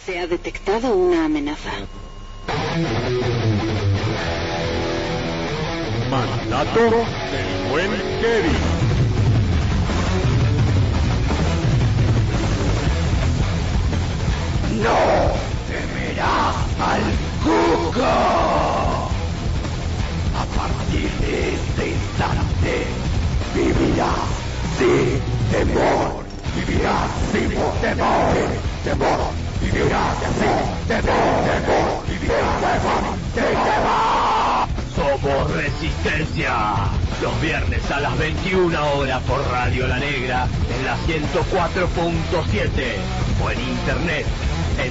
Se ha detectado una amenaza. Mandato del buen Kevin. No temerás al Cuco. A partir de este instante vivirás sin temor. Vivirás sin temor. Temor. Vivirás sin temor. Vivirás sin temor. Somos Resistencia. Los viernes a las 21 horas por Radio La Negra en la 104.7 o en internet en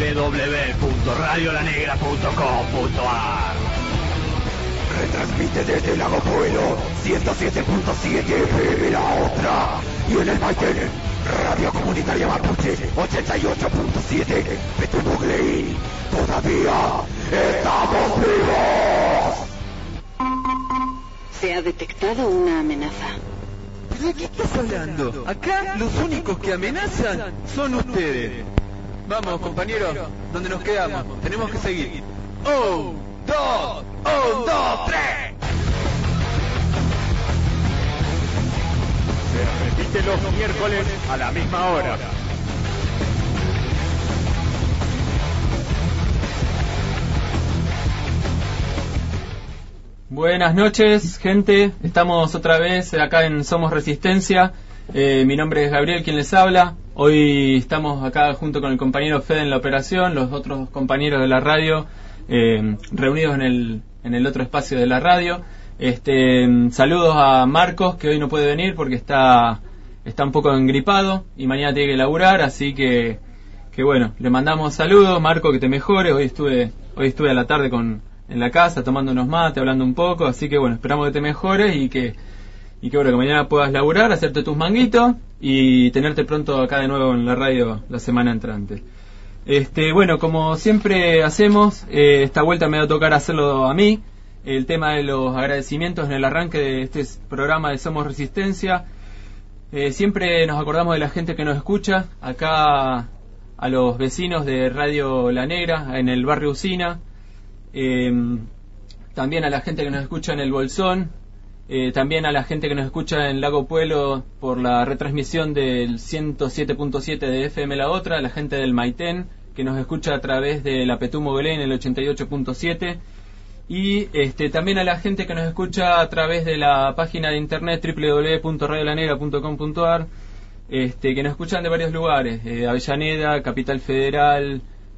www.radiolanegra.com.ar. Retransmite desde Lago Pueblo 107.7 FM La Otra y en el Maitén Radio Comunitaria Mapuche 88.7 Petunuglei. Todavía estamos vivos. Se ha detectado una amenaza. ¿De qué estás hablando? Acá los únicos que amenazan son ustedes. Vamos, compañeros, ¿dónde nos quedamos? Tenemos que seguir. ¡Un, dos, tres! Se repite los miércoles a la misma hora. Buenas noches, gente. Estamos otra vez acá en Somos Resistencia. Mi nombre es Gabriel, quien les habla. Hoy estamos acá junto con el compañero Fede en la operación, los otros compañeros de la radio, reunidos en el otro espacio de la radio. Saludos a Marcos, que hoy no puede venir porque está un poco engripado y mañana tiene que laburar, así que bueno, le mandamos saludos. Marco, que te mejores. Hoy estuve a la tarde en la casa tomando unos mates, hablando un poco, así que bueno, esperamos que te mejores y que bueno, que mañana puedas laburar, hacerte tus manguitos y tenerte pronto acá de nuevo en la radio la semana entrante. Bueno, como siempre hacemos, esta vuelta me va a tocar hacerlo a mí, el tema de los agradecimientos en el arranque de este programa de Somos Resistencia. Siempre nos acordamos de la gente que nos escucha, acá a los vecinos de Radio La Negra, en el barrio Usina, también a la gente que nos escucha en el Bolsón, también a la gente que nos escucha en Lago Pueblo por la retransmisión del 107.7 de FM La Otra, a la gente del Maitén que nos escucha a través de la Petumo Belén en el 88.7 y también a la gente que nos escucha a través de la página de internet www.radiolanegra.com.ar, que nos escuchan de varios lugares, Avellaneda, Capital Federal,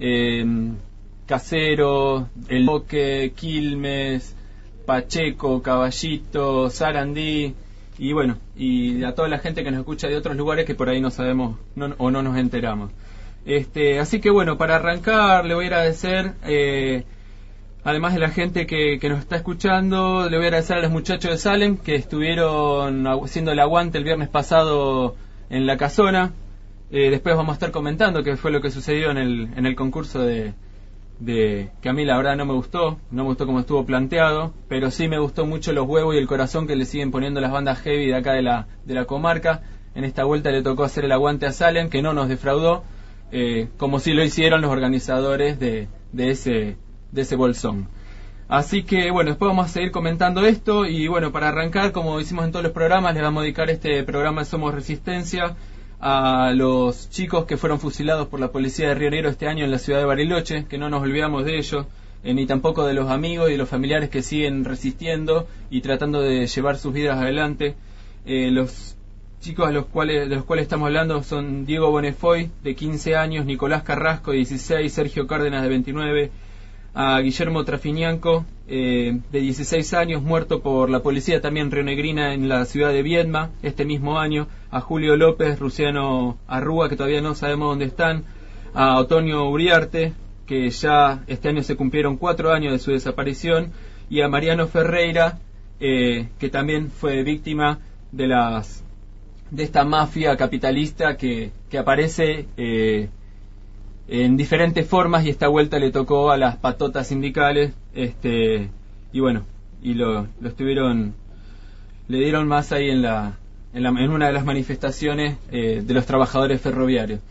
Casero, El Boque, Quilmes, Pacheco, Caballito, Sarandí y bueno, y a toda la gente que nos escucha de otros lugares que por ahí no sabemos o no nos enteramos. Así que bueno, para arrancar le voy a agradecer, además de la gente que nos está escuchando, le voy a agradecer a los muchachos de Salem que estuvieron haciendo el aguante el viernes pasado en la casona. Después vamos a estar comentando qué fue lo que sucedió en el concurso de que a mí la verdad no me gustó como estuvo planteado, pero sí me gustó mucho los huevos y el corazón que le siguen poniendo las bandas heavy de acá de la comarca. En esta vuelta le tocó hacer el aguante a Salem, que no nos defraudó, como sí lo hicieron los organizadores de ese bolsón. Así que bueno, después vamos a seguir comentando esto y bueno, para arrancar, como hicimos en todos los programas, les vamos a dedicar este programa de Somos Resistencia a los chicos que fueron fusilados por la policía de Río Negro este año en la ciudad de Bariloche, que no nos olvidamos de ellos, ni tampoco de los amigos y de los familiares que siguen resistiendo y tratando de llevar sus vidas adelante. Los chicos de los cuales estamos hablando son Diego Bonefoy, de 15 años, Nicolás Carrasco, de 16, Sergio Cárdenas, de 29, a Guillermo Trafiñanco, de 16 años, muerto por la policía también rionegrina en la ciudad de Viedma este mismo año, a Julio López, Luciano Arrúa, que todavía no sabemos dónde están, a Otonio Uriarte, que ya este año se cumplieron 4 años de su desaparición, y a Mariano Ferreira, que también fue víctima de esta mafia capitalista que aparece en diferentes formas, y esta vuelta le tocó a las patotas sindicales, y bueno, y le dieron más ahí en una de las manifestaciones de los trabajadores ferroviarios.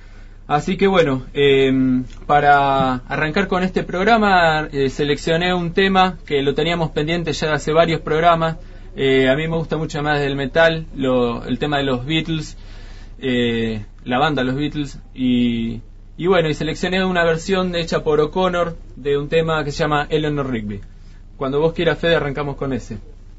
Así que bueno, para arrancar con este programa seleccioné un tema que lo teníamos pendiente ya de hace varios programas. A mí me gusta mucho más del metal, el tema de los Beatles, la banda Los Beatles, y bueno, y seleccioné una versión hecha por O'Connor de un tema que se llama Eleanor Rigby. Cuando vos quieras, Fede, arrancamos con ese.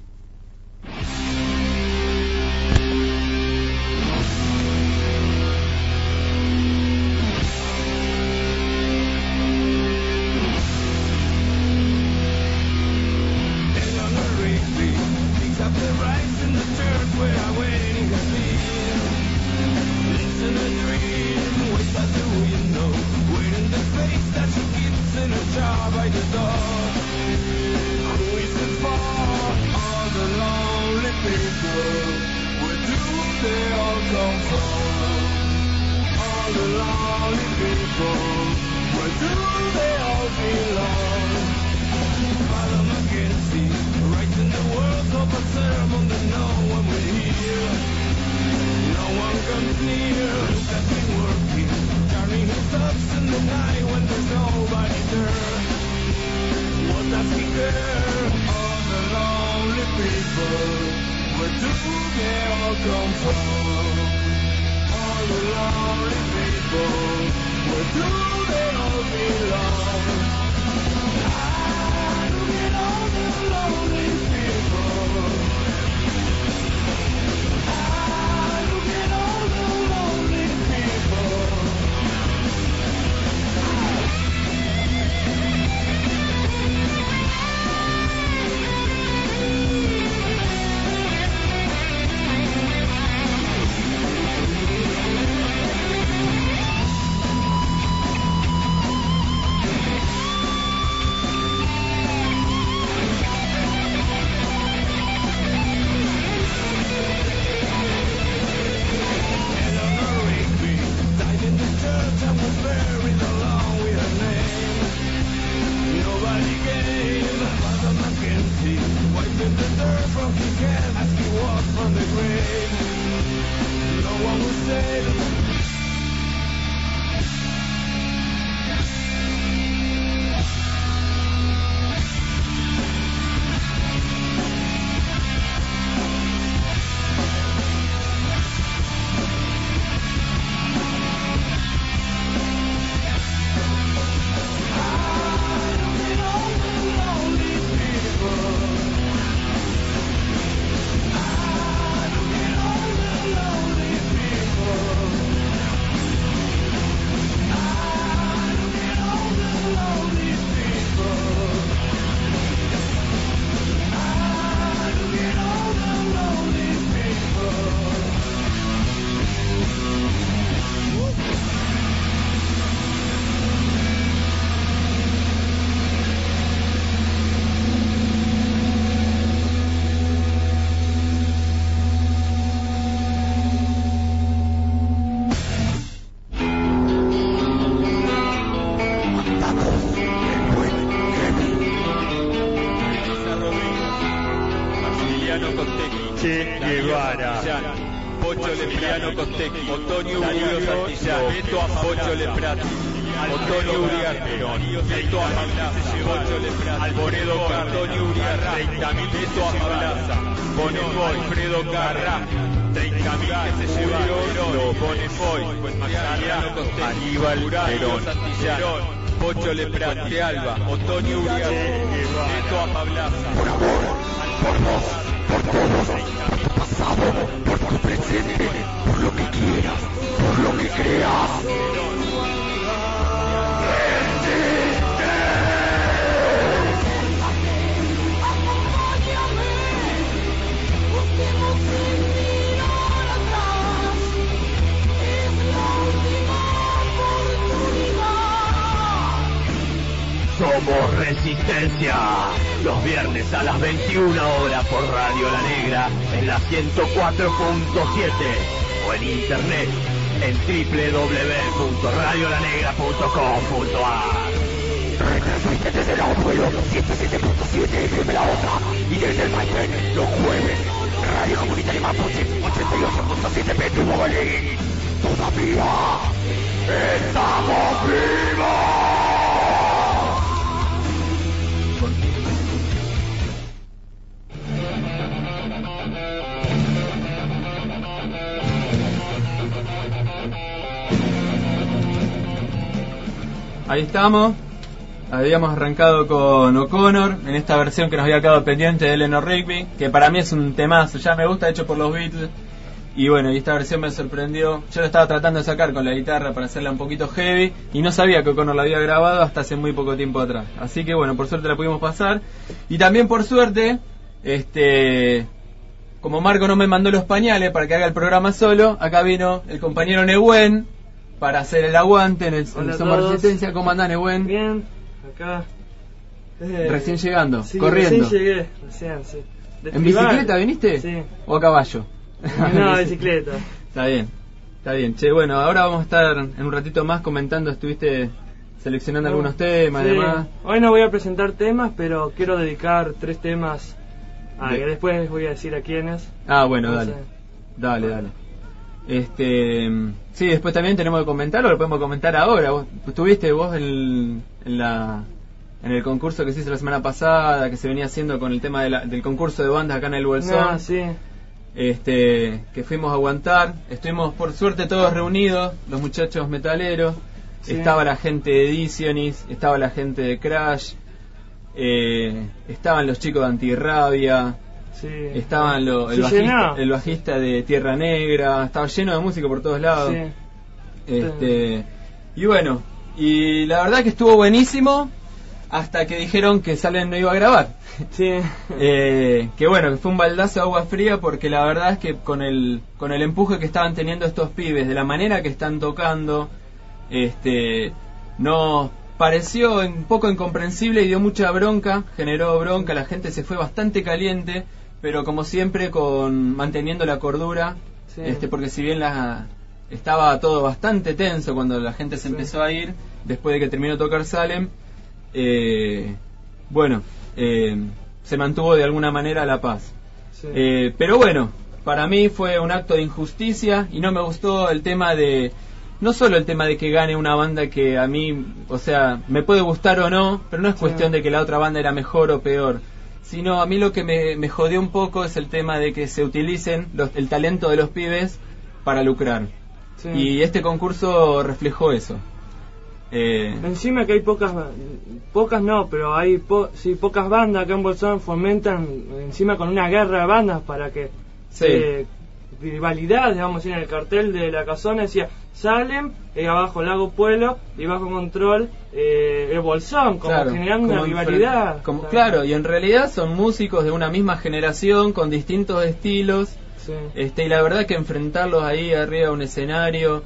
Otonio Santillán, Beto Pocho Leprati, Otonio Uriarte, Beto Amablaza, Pocho Leprati, Alboredo Antonio Uriarte, 30.000 Beto Amablaza, Bonefoy, Fredo Carrá, 30.000 que se llevaron, Bonefoy, Aníbal Perón, Santillán, Pocho Leprati, Alba, Otonio Uriarte, Beto Amablaza, por amor, por vos, por todos, por tu pasado, por tu presente, por lo que quieras, por lo que creas. Somos Resistencia, los viernes a las 21 horas por Radio La Negra en la 104.7 o en internet en www.radiolanegra.com.ar. Retransmite desde el abuelo 107.7 FM La Otra y desde el Maitén los jueves. Radio Comunitaria Mapuche 88.7 Petro Mogalí. Todavía. ¡Estamos vivos! Ahí estamos. Habíamos arrancado con O'Connor en esta versión que nos había quedado pendiente de Eleanor Rigby, que para mí es un temazo, ya me gusta, hecho por los Beatles. Y bueno, y esta versión me sorprendió. Yo lo estaba tratando de sacar con la guitarra para hacerla un poquito heavy y no sabía que O'Connor la había grabado hasta hace muy poco tiempo atrás. Así que bueno, por suerte la pudimos pasar. Y también por suerte, como Marco no me mandó los pañales para que haga el programa solo, acá vino el compañero Nehuen para hacer el aguante en el Somos Resistencia. ¿Cómo andás, Nehuen? Bien, acá. Recién llegando, sí, corriendo. Recién llegué, sí. ¿En bicicleta viniste? Sí. ¿O a caballo? No, bicicleta. Está bien. Che, bueno, ahora vamos a estar en un ratito más comentando, estuviste seleccionando algunos temas, sí. además. Hoy no voy a presentar temas, pero quiero dedicar 3 temas. Que después voy a decir a quiénes. Bueno, no dale. sé. Dale. Sí, después también tenemos que comentar, o lo podemos comentar ahora. Vos estuviste en el concurso que se hizo la semana pasada, que se venía haciendo con el tema del concurso de bandas acá en el Bolsón. Sí. Que fuimos a aguantar. Estuvimos por suerte todos reunidos, los muchachos metaleros. Sí. Estaba la gente de Edicionis, estaba la gente de Crash, estaban los chicos de Antirrabia. Sí. Estaban el bajista de Tierra Negra. Estaba lleno de música por todos lados. Sí. Y bueno, y la verdad que estuvo buenísimo hasta que dijeron que Salem no iba a grabar. Sí. Que bueno, que fue un baldazo de agua fría, porque la verdad es que con el empuje que estaban teniendo estos pibes, de la manera que están tocando, nos pareció un poco incomprensible y dio mucha bronca, generó bronca, la gente se fue bastante caliente, pero como siempre manteniendo la cordura, sí. Porque si bien estaba todo bastante tenso cuando la gente se empezó a ir, después de que terminó de tocar Salem, se mantuvo de alguna manera la paz. Sí. Pero bueno, para mí fue un acto de injusticia y no me gustó no solo el tema de que gane una banda que a mí, o sea, me puede gustar o no, pero no es cuestión de que la otra banda era mejor o peor, sino a mí lo que me jodió un poco es el tema de que se utilicen el talento de los pibes para lucrar. Sí. Y este concurso reflejó eso. Encima que hay pocas no, pero hay pocas bandas acá en Bolsón fomentan encima con una guerra de bandas para que rivalidad, digamos, en el cartel de la casona decía Salem, abajo Lago Pueblo y bajo control el Bolsón, como generando una rivalidad. Claro, y en realidad son músicos de una misma generación con distintos estilos. Sí. Y la verdad que enfrentarlos ahí arriba de un escenario,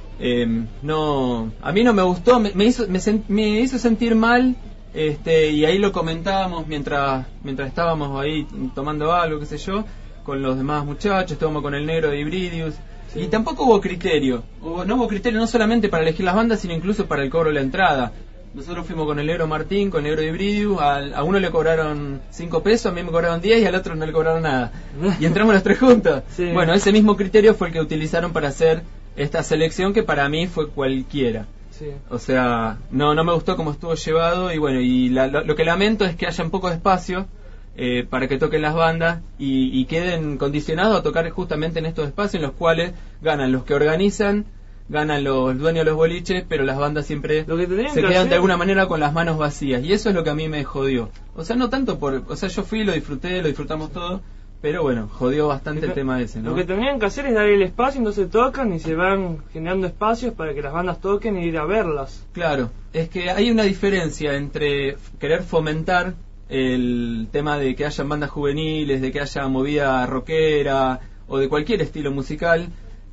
a mí no me gustó, me hizo sentir mal, y ahí lo comentábamos mientras estábamos ahí tomando algo, qué sé yo, con los demás muchachos, estábamos con el negro de Hybridius, sí. Y tampoco hubo criterio, no hubo criterio no solamente para elegir las bandas, sino incluso para el cobro de la entrada. Nosotros fuimos con el negro Martín, con el negro de Hybridius, a uno le cobraron 5 pesos, a mí me cobraron 10 y al otro no le cobraron nada. Y entramos los 3 juntos. Sí. Bueno, ese mismo criterio fue el que utilizaron para hacer esta selección, que para mí fue cualquiera. Sí. O sea, no me gustó cómo estuvo llevado, y bueno, y lo que lamento es que haya un poco de espacio para que toquen las bandas y queden condicionados a tocar justamente en estos espacios en los cuales ganan los que organizan, ganan los dueños de los boliches, pero las bandas siempre se quedan de alguna manera con las manos vacías, y eso es lo que a mí me jodió. O sea, no tanto yo fui, lo disfrutamos todo, pero bueno, jodió bastante el tema ese, ¿no? Lo que tendrían que hacer es dar el espacio, entonces tocan y se van generando espacios para que las bandas toquen e ir a verlas. Claro, es que hay una diferencia entre querer fomentar el tema de que hayan bandas juveniles, de que haya movida rockera o de cualquier estilo musical,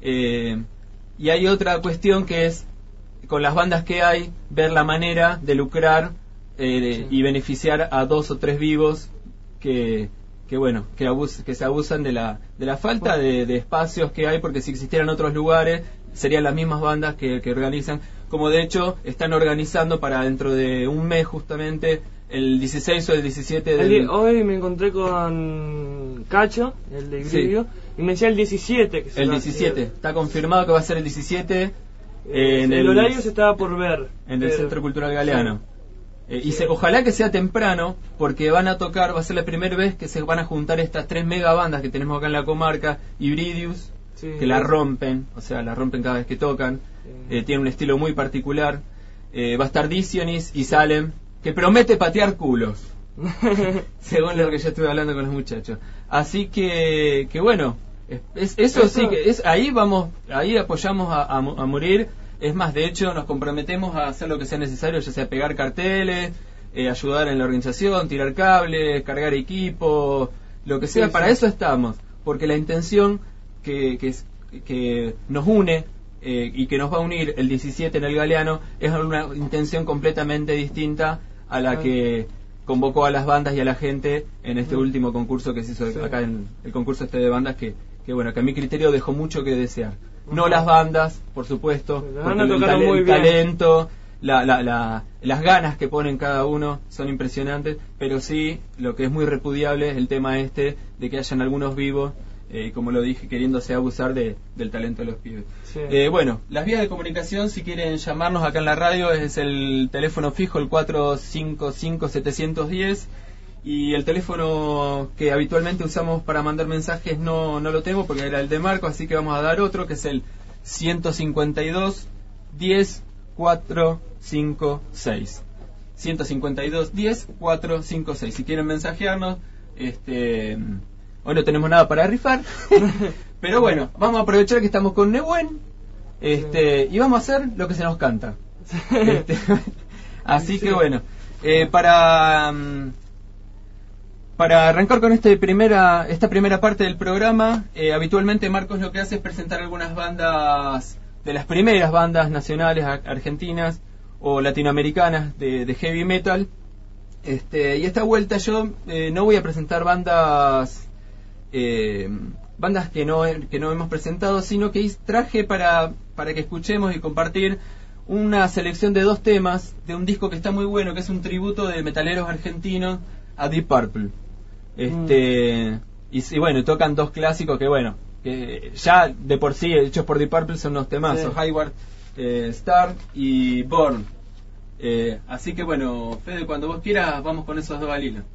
y hay otra cuestión que es, con las bandas que hay, ver la manera de lucrar y beneficiar a 2 o 3 vivos que se abusan de la falta de espacios que hay, porque si existieran otros lugares serían las mismas bandas que organizan, como de hecho están organizando para dentro de un mes justamente el 16 o el 17 Hoy me encontré con Cacho, el de Hybridius, y me decía el 17 el 17, está confirmado que va a ser el 17, el horario se estaba por ver. En el Centro Cultural Galeano. Ojalá que sea temprano, porque van a tocar, va a ser la primera vez que se van a juntar estas 3 megabandas que tenemos acá en la comarca. Hibridius, que la rompen, o sea, la rompen cada vez que tocan. Tiene un estilo muy particular. Va a estar Diccionis y Salem, que promete patear culos. Según lo que yo estuve hablando con los muchachos. Así que bueno, eso sí que es, ahí apoyamos a morir. Es más, de hecho nos comprometemos a hacer lo que sea necesario, ya sea pegar carteles, ayudar en la organización, tirar cables, cargar equipo, lo que sea. Para eso estamos, porque la intención que nos une y que nos va a unir el 17 en el Galeano es una intención completamente distinta a la que convocó a las bandas y a la gente en este último concurso que se hizo acá, en el concurso de bandas, que bueno, que a mi criterio dejó mucho que desear. No las bandas, por supuesto, porque el talento, las ganas que ponen cada uno son impresionantes, pero sí, lo que es muy repudiable es el tema de que hayan algunos vivos, como lo dije, queriéndose abusar del talento de los pibes. Bueno, las vías de comunicación, si quieren llamarnos acá en la radio, es el teléfono fijo, el 455-710, y el teléfono que habitualmente usamos para mandar mensajes no lo tengo porque era el de Marco, así que vamos a dar otro, que es el 152 10 456. 152 10 456. Si quieren mensajearnos, hoy no tenemos nada para rifar, pero bueno, vamos a aprovechar que estamos con Nehuen, y vamos a hacer lo que se nos canta. Así que bueno, para arrancar con esta primera parte del programa, habitualmente Marcos lo que hace es presentar algunas bandas, de las primeras bandas nacionales argentinas o latinoamericanas de heavy metal. Y esta vuelta yo no voy a presentar bandas que no hemos presentado, sino que traje para que escuchemos y compartir una selección de 2 temas de un disco que está muy bueno, que es un tributo de metaleros argentinos a Deep Purple. Y bueno, tocan 2 clásicos que ya de por sí hechos por Deep Purple son unos temazos, Hayward Star y Born. Así que bueno, Fede, cuando vos quieras vamos con esos 2 balilos.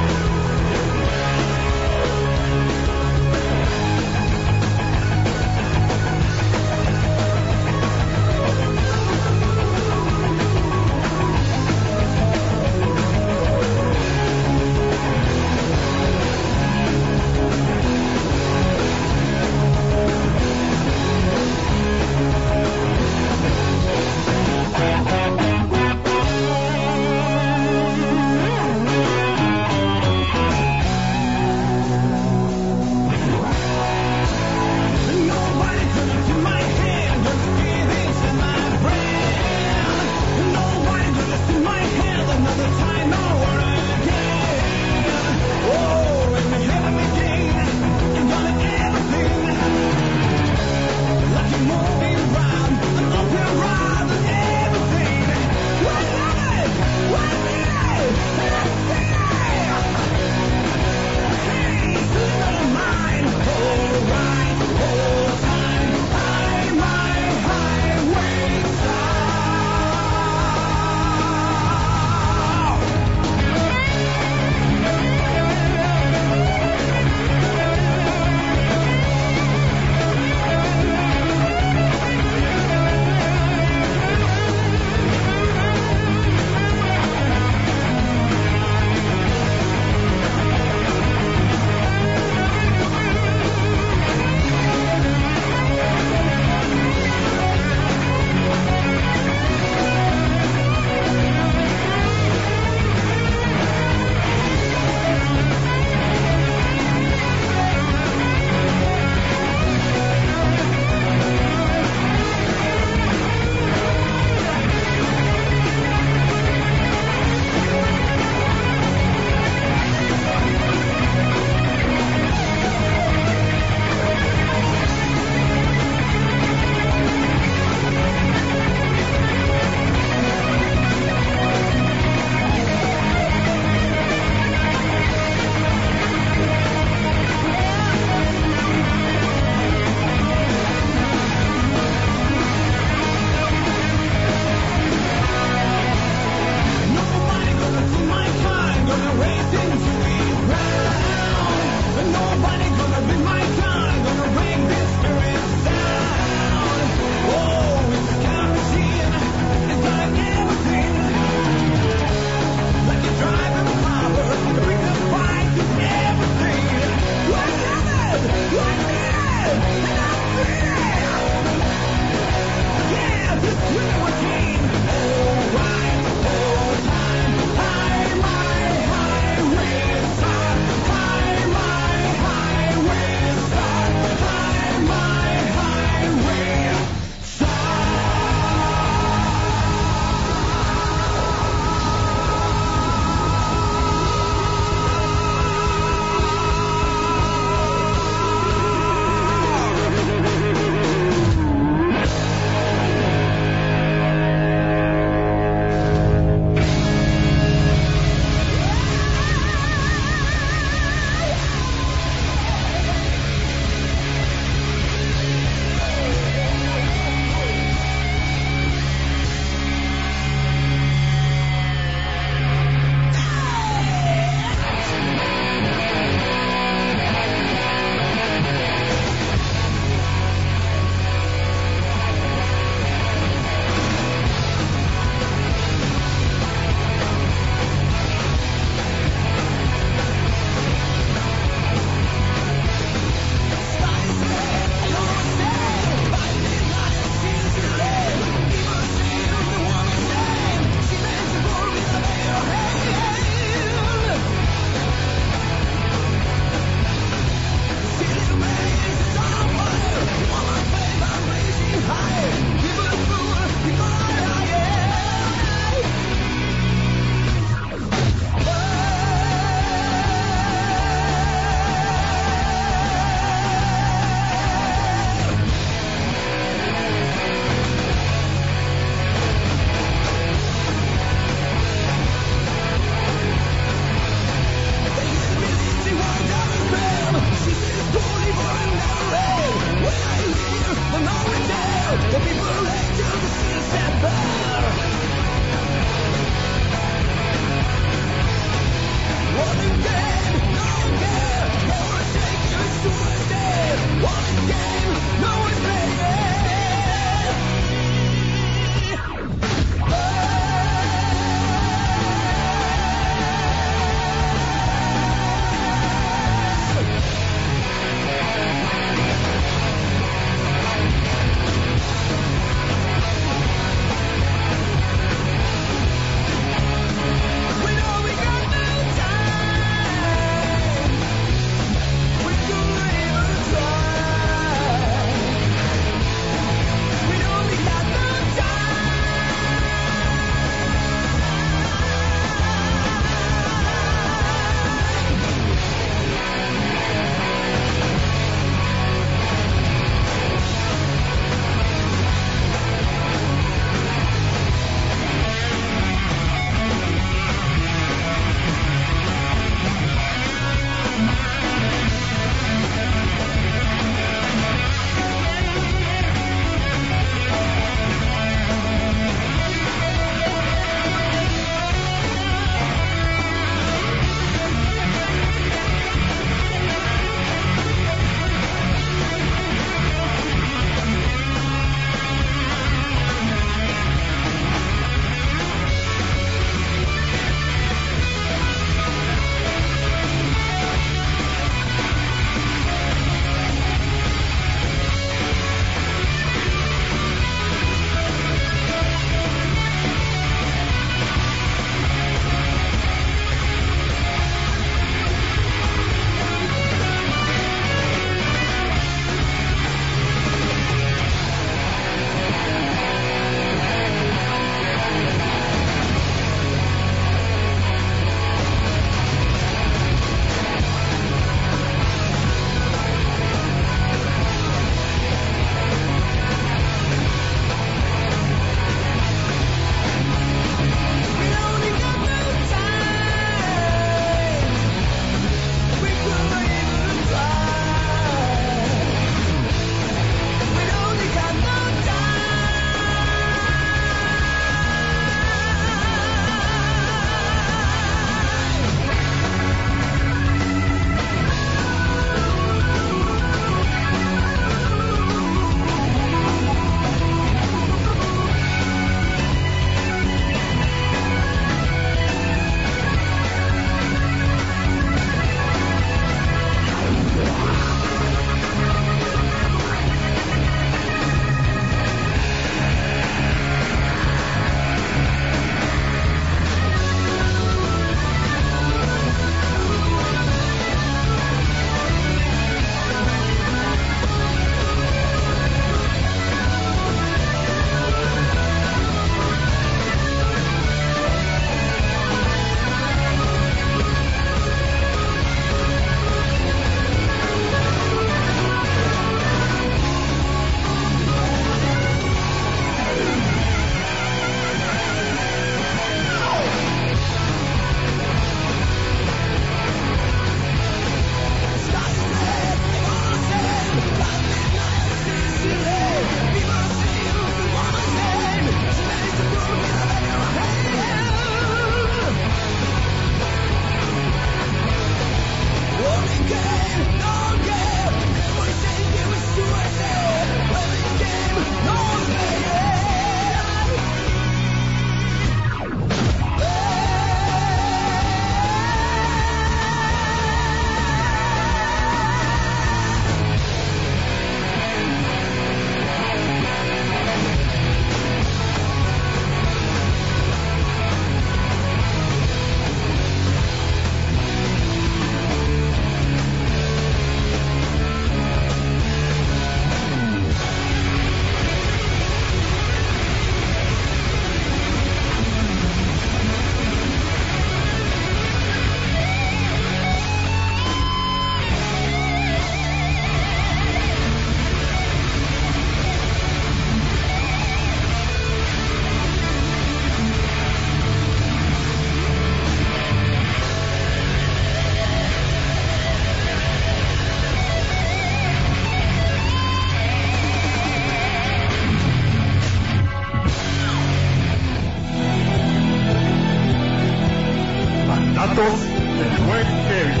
Relatos del buen Kevin.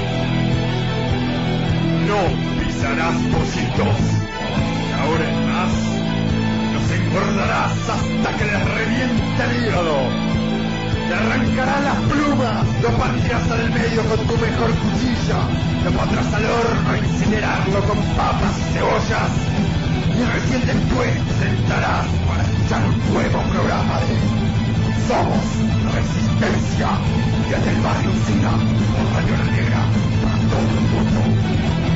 No pisarás pollitos. Y ahora en más, los engordarás hasta que les reviente el hígado. Te arrancarás las plumas, lo partirás al medio con tu mejor cuchilla, lo pondrás al horno a incinerarlo con papas y cebollas, y recién después sentarás para escuchar un nuevo programa de Somos Resistencia, desde el barrio Sina, por Radio La Negra, para todo el mundo.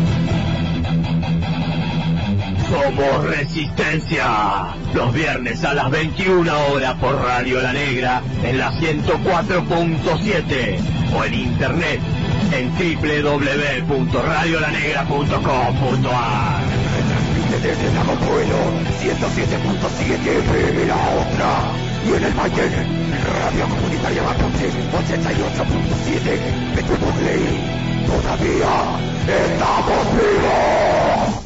Somos Resistencia, los viernes a las 21 horas por Radio La Negra en la 104.7 o en internet en www.radiolanegra.com.ar. Retransmite desde Lago Pueblo, 107.7 FM La Otra, y en el Mayer, Radio Comunitaria Mapuche, 88.7 Metubugley. Todavía estamos vivos.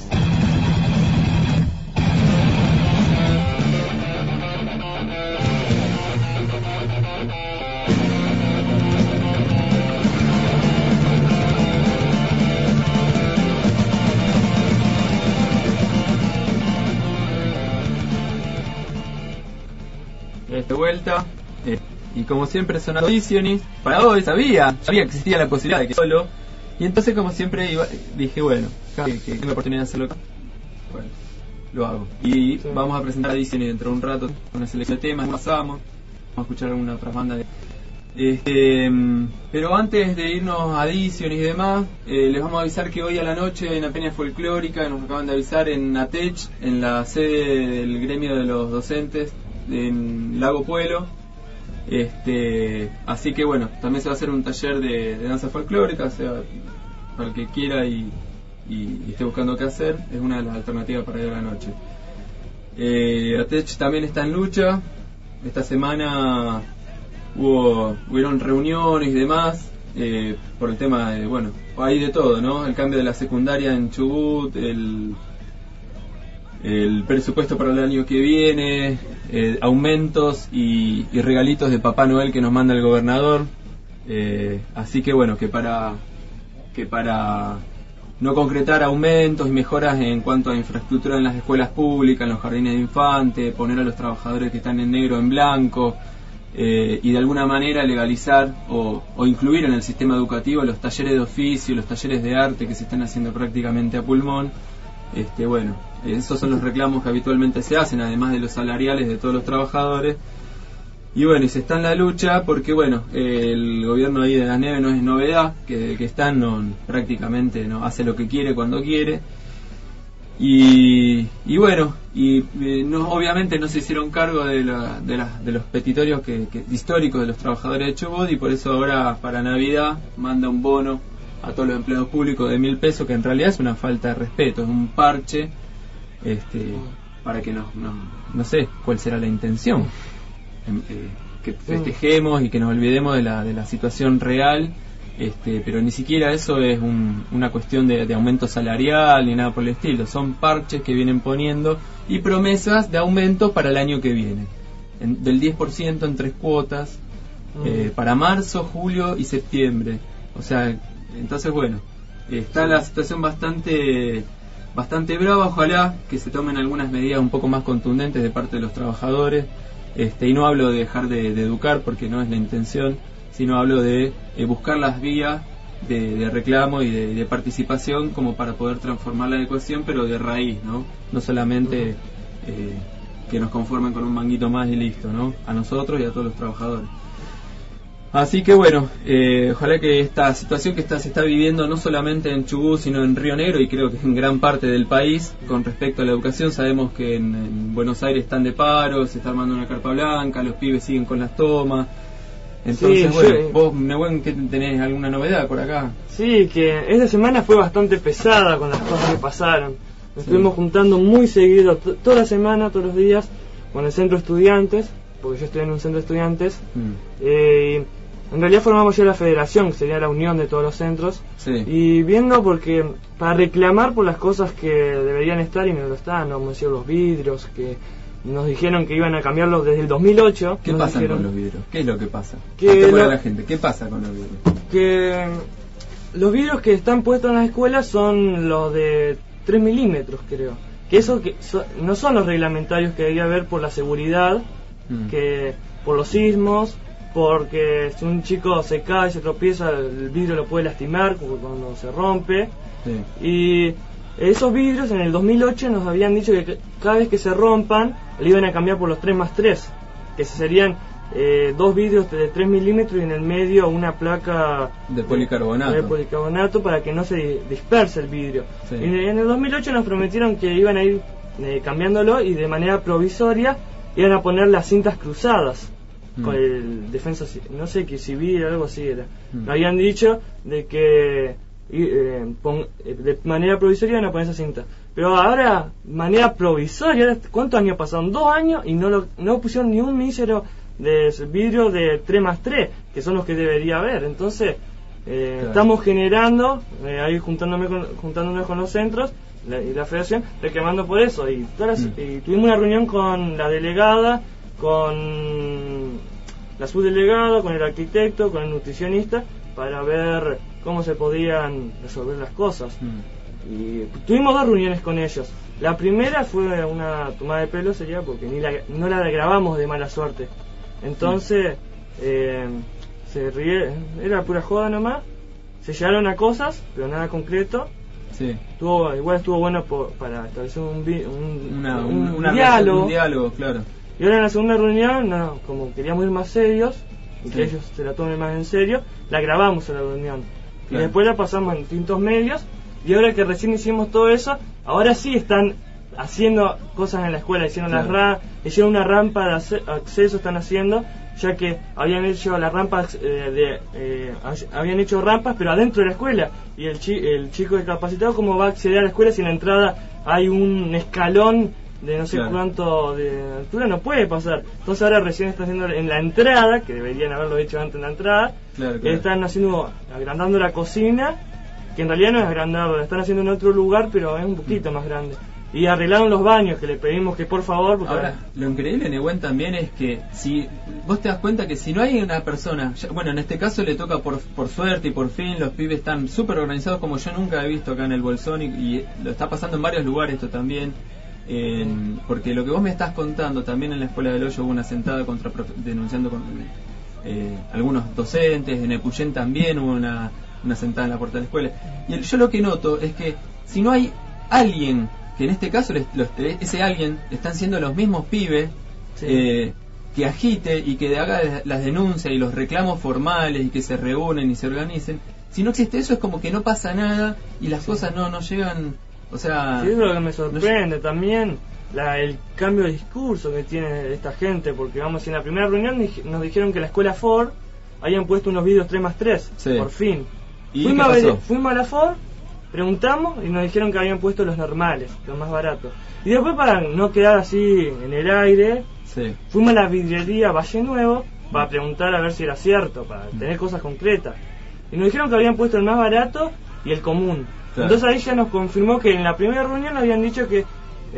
De vuelta, y como siempre son audiciones. Para hoy sabía que existía la posibilidad de que solo, y entonces como siempre dije bueno, que tengo la oportunidad de hacerlo, bueno, lo hago. Y sí, vamos a presentar audiciones dentro de un rato, una selección de temas, pasamos, vamos a escuchar alguna otra banda pero antes de irnos a audiciones y demás, les vamos a avisar que hoy a la noche en la Peña Folclórica, nos acaban de avisar en ATECH, en la sede del gremio de los docentes en Lago Pueblo, así que bueno, también se va a hacer un taller de danza folclórica, o sea, para el que quiera y esté buscando qué hacer, es una de las alternativas para ir a la noche. ATECH también está en lucha. Esta semana hubieron reuniones y demás, por el tema de, bueno, hay de todo, ¿no? El cambio de la secundaria en Chubut, el presupuesto para el año que viene, aumentos y regalitos de Papá Noel que nos manda el gobernador, así que bueno, que para no concretar aumentos y mejoras en cuanto a infraestructura en las escuelas públicas, en los jardines de infantes, poner a los trabajadores que están en negro en blanco, y de alguna manera legalizar o incluir en el sistema educativo los talleres de oficio, los talleres de arte que se están haciendo prácticamente a pulmón. Bueno, esos son los reclamos que habitualmente se hacen, además de los salariales de todos los trabajadores. Y bueno, y se está en la lucha porque, bueno, el gobierno ahí de las Nieves no es novedad, que están prácticamente no hace lo que quiere cuando quiere. Y bueno, no, obviamente no se hicieron cargo de los petitorios históricos de los trabajadores de Chubut, y por eso ahora para Navidad manda un bono a todos los empleados públicos de 1.000 pesos, que en realidad es una falta de respeto, es un parche, para que no sé cuál será la intención, que festejemos y que nos olvidemos de la situación real, pero ni siquiera eso es una cuestión de aumento salarial ni nada por el estilo, son parches que vienen poniendo y promesas de aumento para el año que viene, del 10% en 3 cuotas, para marzo, julio y septiembre, o sea, entonces bueno, está la situación bastante brava. Ojalá que se tomen algunas medidas un poco más contundentes de parte de los trabajadores, y no hablo de dejar de educar porque no es la intención, sino hablo de buscar las vías de reclamo y de participación como para poder transformar la ecuación, pero de raíz, no solamente que nos conformen con un manguito más y listo, ¿no? A nosotros y a todos los trabajadores. Así que bueno, ojalá que esta situación que se está viviendo no solamente en Chubut sino en Río Negro, y creo que en gran parte del país, con respecto a la educación, sabemos que en Buenos Aires están de paro, se está armando una carpa blanca, los pibes siguen con las tomas. Entonces, sí, bueno, vos, Nehuen, ¿qué tenés alguna novedad por acá? Sí, que esta semana fue bastante pesada con las cosas que pasaron. Nos estuvimos juntando muy seguido, toda la semana, todos los días, con el centro de estudiantes, porque yo estoy en un centro de estudiantes, en realidad formamos ya la federación, que sería la unión de todos los centros, y viendo para reclamar por las cosas que deberían estar y no lo están, como decir, los vidrios, que nos dijeron que iban a cambiarlos desde el 2008. ¿Qué pasa con los vidrios? ¿Qué es lo que pasa? Que a la gente, ¿qué pasa con los vidrios? Que los vidrios que están puestos en las escuelas son los de 3 milímetros, creo. Que eso no son los reglamentarios que debía haber por la seguridad, que por los sismos, porque si un chico se cae, se tropieza, el vidrio lo puede lastimar cuando se rompe. Sí. Y esos vidrios en el 2008 nos habían dicho que cada vez que se rompan le iban a cambiar por los 3+3, que serían 2 vidrios de 3 milímetros y en el medio una placa de policarbonato para que no se disperse el vidrio. Sí. Y en el 2008 nos prometieron que iban a ir cambiándolo y de manera provisoria iban a poner las cintas cruzadas con el defensa, no sé qué civil o algo así era. Nos habían dicho de que de manera provisoria iban a poner esa cinta, pero ahora manera provisoria, ¿cuántos años pasaron? 2 años y no pusieron ni un mísero de vidrio de 3+3, que son los que debería haber. Entonces claro, estamos generando ahí juntándonos con los centros y la federación reclamando por eso, y tuvimos una reunión con la delegada, con la subdelegada, con el arquitecto, con el nutricionista, para ver cómo se podían resolver las cosas. Y tuvimos 2 reuniones con ellos. La primera fue una tomada de pelo, sería porque no la grabamos de mala suerte. Entonces se ríe, era pura joda nomás. Se llegaron a cosas, pero nada concreto. Sí. Igual estuvo bueno para establecer un diálogo. Un diálogo, claro. Y ahora en la segunda reunión, como queríamos ir más serios y que ellos se la tomen más en serio, la grabamos en la reunión. Claro. Y después la pasamos en distintos medios. Y ahora que recién hicimos todo eso, ahora sí están haciendo cosas en la escuela. Hicieron hicieron una rampa de acceso, están haciendo, ya que habían hecho las rampas habían hecho rampas pero adentro de la escuela, y el chico discapacitado cómo va a acceder a la escuela si en la entrada hay un escalón de no sé cuánto de altura, no puede pasar. Entonces ahora recién están haciendo en la entrada, que deberían haberlo hecho antes en la entrada, están agrandando la cocina, que en realidad no es agrandado, la están haciendo en otro lugar pero es un poquito más grande. Y arreglaron los baños, que le pedimos que por favor... Ahora, lo increíble, Nehuen, también es que si vos te das cuenta que si no hay una persona... bueno, en este caso le toca por suerte y por fin, los pibes están súper organizados como yo nunca he visto acá en el Bolsón, y lo está pasando en varios lugares esto también. Porque lo que vos me estás contando, también en la Escuela del Hoyo hubo una sentada denunciando con algunos docentes, en Epuyén también hubo una sentada en la puerta de la escuela. Y yo lo que noto es que si no hay alguien... que en este caso ese alguien están siendo los mismos pibes que agite y que haga las denuncias y los reclamos formales y que se reúnen y se organicen. Si no existe eso, es como que no pasa nada y las cosas no llegan, o sea... Sí, es lo que me sorprende también, el cambio de discurso que tiene esta gente, porque vamos, en la primera reunión nos dijeron que la escuela Ford habían puesto unos vidrios 3+3, por fin. ¿Y fuimos a la Ford, preguntamos y nos dijeron que habían puesto los normales, los más baratos. Y después, para no quedar así en el aire, fuimos a la vidriería Valle Nuevo para preguntar a ver si era cierto, para tener cosas concretas. Y nos dijeron que habían puesto el más barato y el común. Claro. Entonces ahí ya nos confirmó que en la primera reunión habían dicho que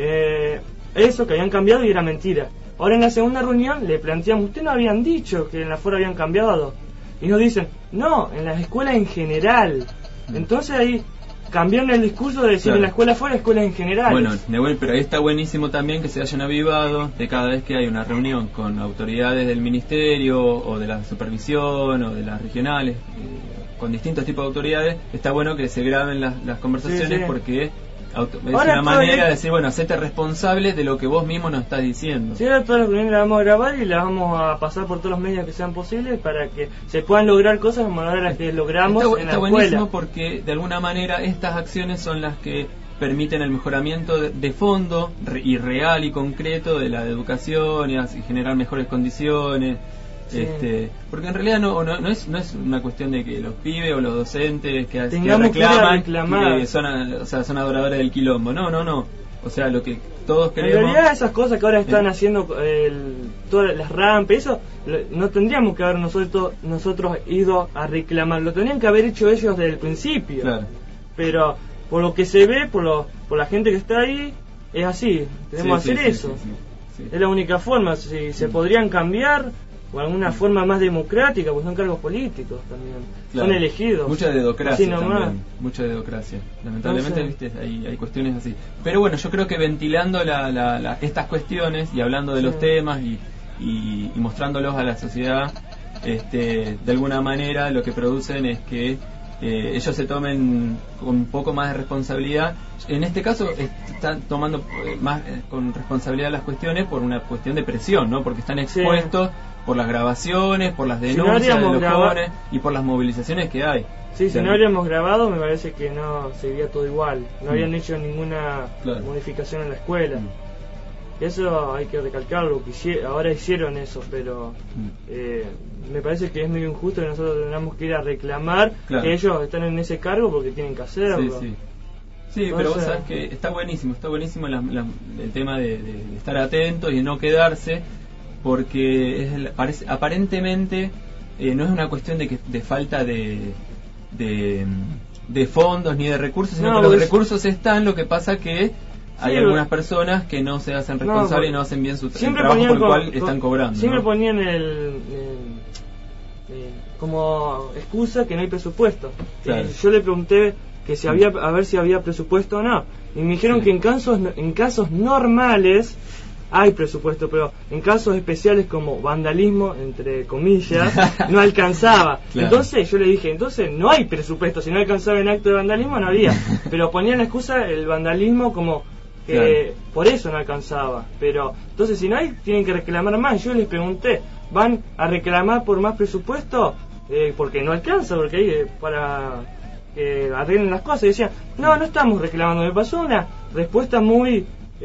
eso, que habían cambiado y era mentira. Ahora en la segunda reunión le planteamos, ¿usted no habían dicho que en la FOR habían cambiado? Y nos dicen, no, en las escuelas en general. Entonces ahí... cambiaron el discurso de decir en la escuela fuera, escuelas en general. Bueno, Nehuen, pero ahí está buenísimo también que se hayan avivado de cada vez que hay una reunión con autoridades del ministerio o de la supervisión o de las regionales, con distintos tipos de autoridades. Está bueno que se graben las conversaciones porque es una manera de decir, bueno, hacete responsable de lo que vos mismo nos estás diciendo. Sí, ahora todas las reuniones las vamos a grabar y las vamos a pasar por todos los medios que sean posibles para que se puedan lograr cosas como las que logramos en la escuela. Está buenísimo porque de alguna manera estas acciones son las que permiten el mejoramiento de fondo y real y concreto de la educación y generar mejores condiciones. Porque en realidad no es una cuestión de que los pibes o los docentes que reclaman que son adoradores del quilombo. No. O sea, lo que todos queremos... En realidad esas cosas que ahora están haciendo todas las rampas, eso no tendríamos que haber nosotros ido a reclamar, lo tendrían que haber hecho ellos desde el principio. Claro. Pero por lo que se ve, por la gente que está ahí, es así, debemos hacer eso. Sí. Es la única forma. Si se podrían cambiar o alguna forma más democrática, pues son cargos políticos también. Claro. Son elegidos. Mucha dedocracia así nomás. también. Mucha dedocracia. Lamentablemente, No sé. viste, hay cuestiones así. Pero bueno, yo creo que ventilando estas cuestiones y hablando de los temas y mostrándolos a la sociedad, de alguna manera lo que producen es que ellos se tomen con un poco más de responsabilidad. En este caso están tomando más con responsabilidad las cuestiones por una cuestión de presión, ¿no? Porque están expuestos por las grabaciones, por las denuncias de los jóvenes y por las movilizaciones que hay. Sí, si no habríamos grabado, me parece que no seguiría todo igual. No habían hecho ninguna modificación en la escuela. Eso hay que recalcarlo, que ahora hicieron eso, pero me parece que es medio injusto que nosotros tengamos que ir a reclamar que ellos están en ese cargo porque tienen que hacerlo. Sí, pero vos sabés que está buenísimo el tema de estar atentos y de no quedarse, porque aparentemente no es una cuestión de falta de fondos ni de recursos, sino que los recursos están, lo que pasa que hay algunas personas que no se hacen responsables y no hacen bien su trabajo por el cual están cobrando. Siempre ponían como excusa que no hay presupuesto. Yo le pregunté que si había, a ver si había presupuesto o no, y me dijeron que en casos normales hay presupuesto, pero en casos especiales como vandalismo, entre comillas, no alcanzaba. Entonces yo le dije, entonces no hay presupuesto, si no alcanzaba en acto de vandalismo no había, pero ponían la excusa el vandalismo como que por eso no alcanzaba. Pero entonces si no hay, tienen que reclamar más. Yo les pregunté, ¿van a reclamar por más presupuesto? Porque no alcanza, porque hay para que arreglen las cosas. Y decían, no estamos reclamando. Me pasó una respuesta muy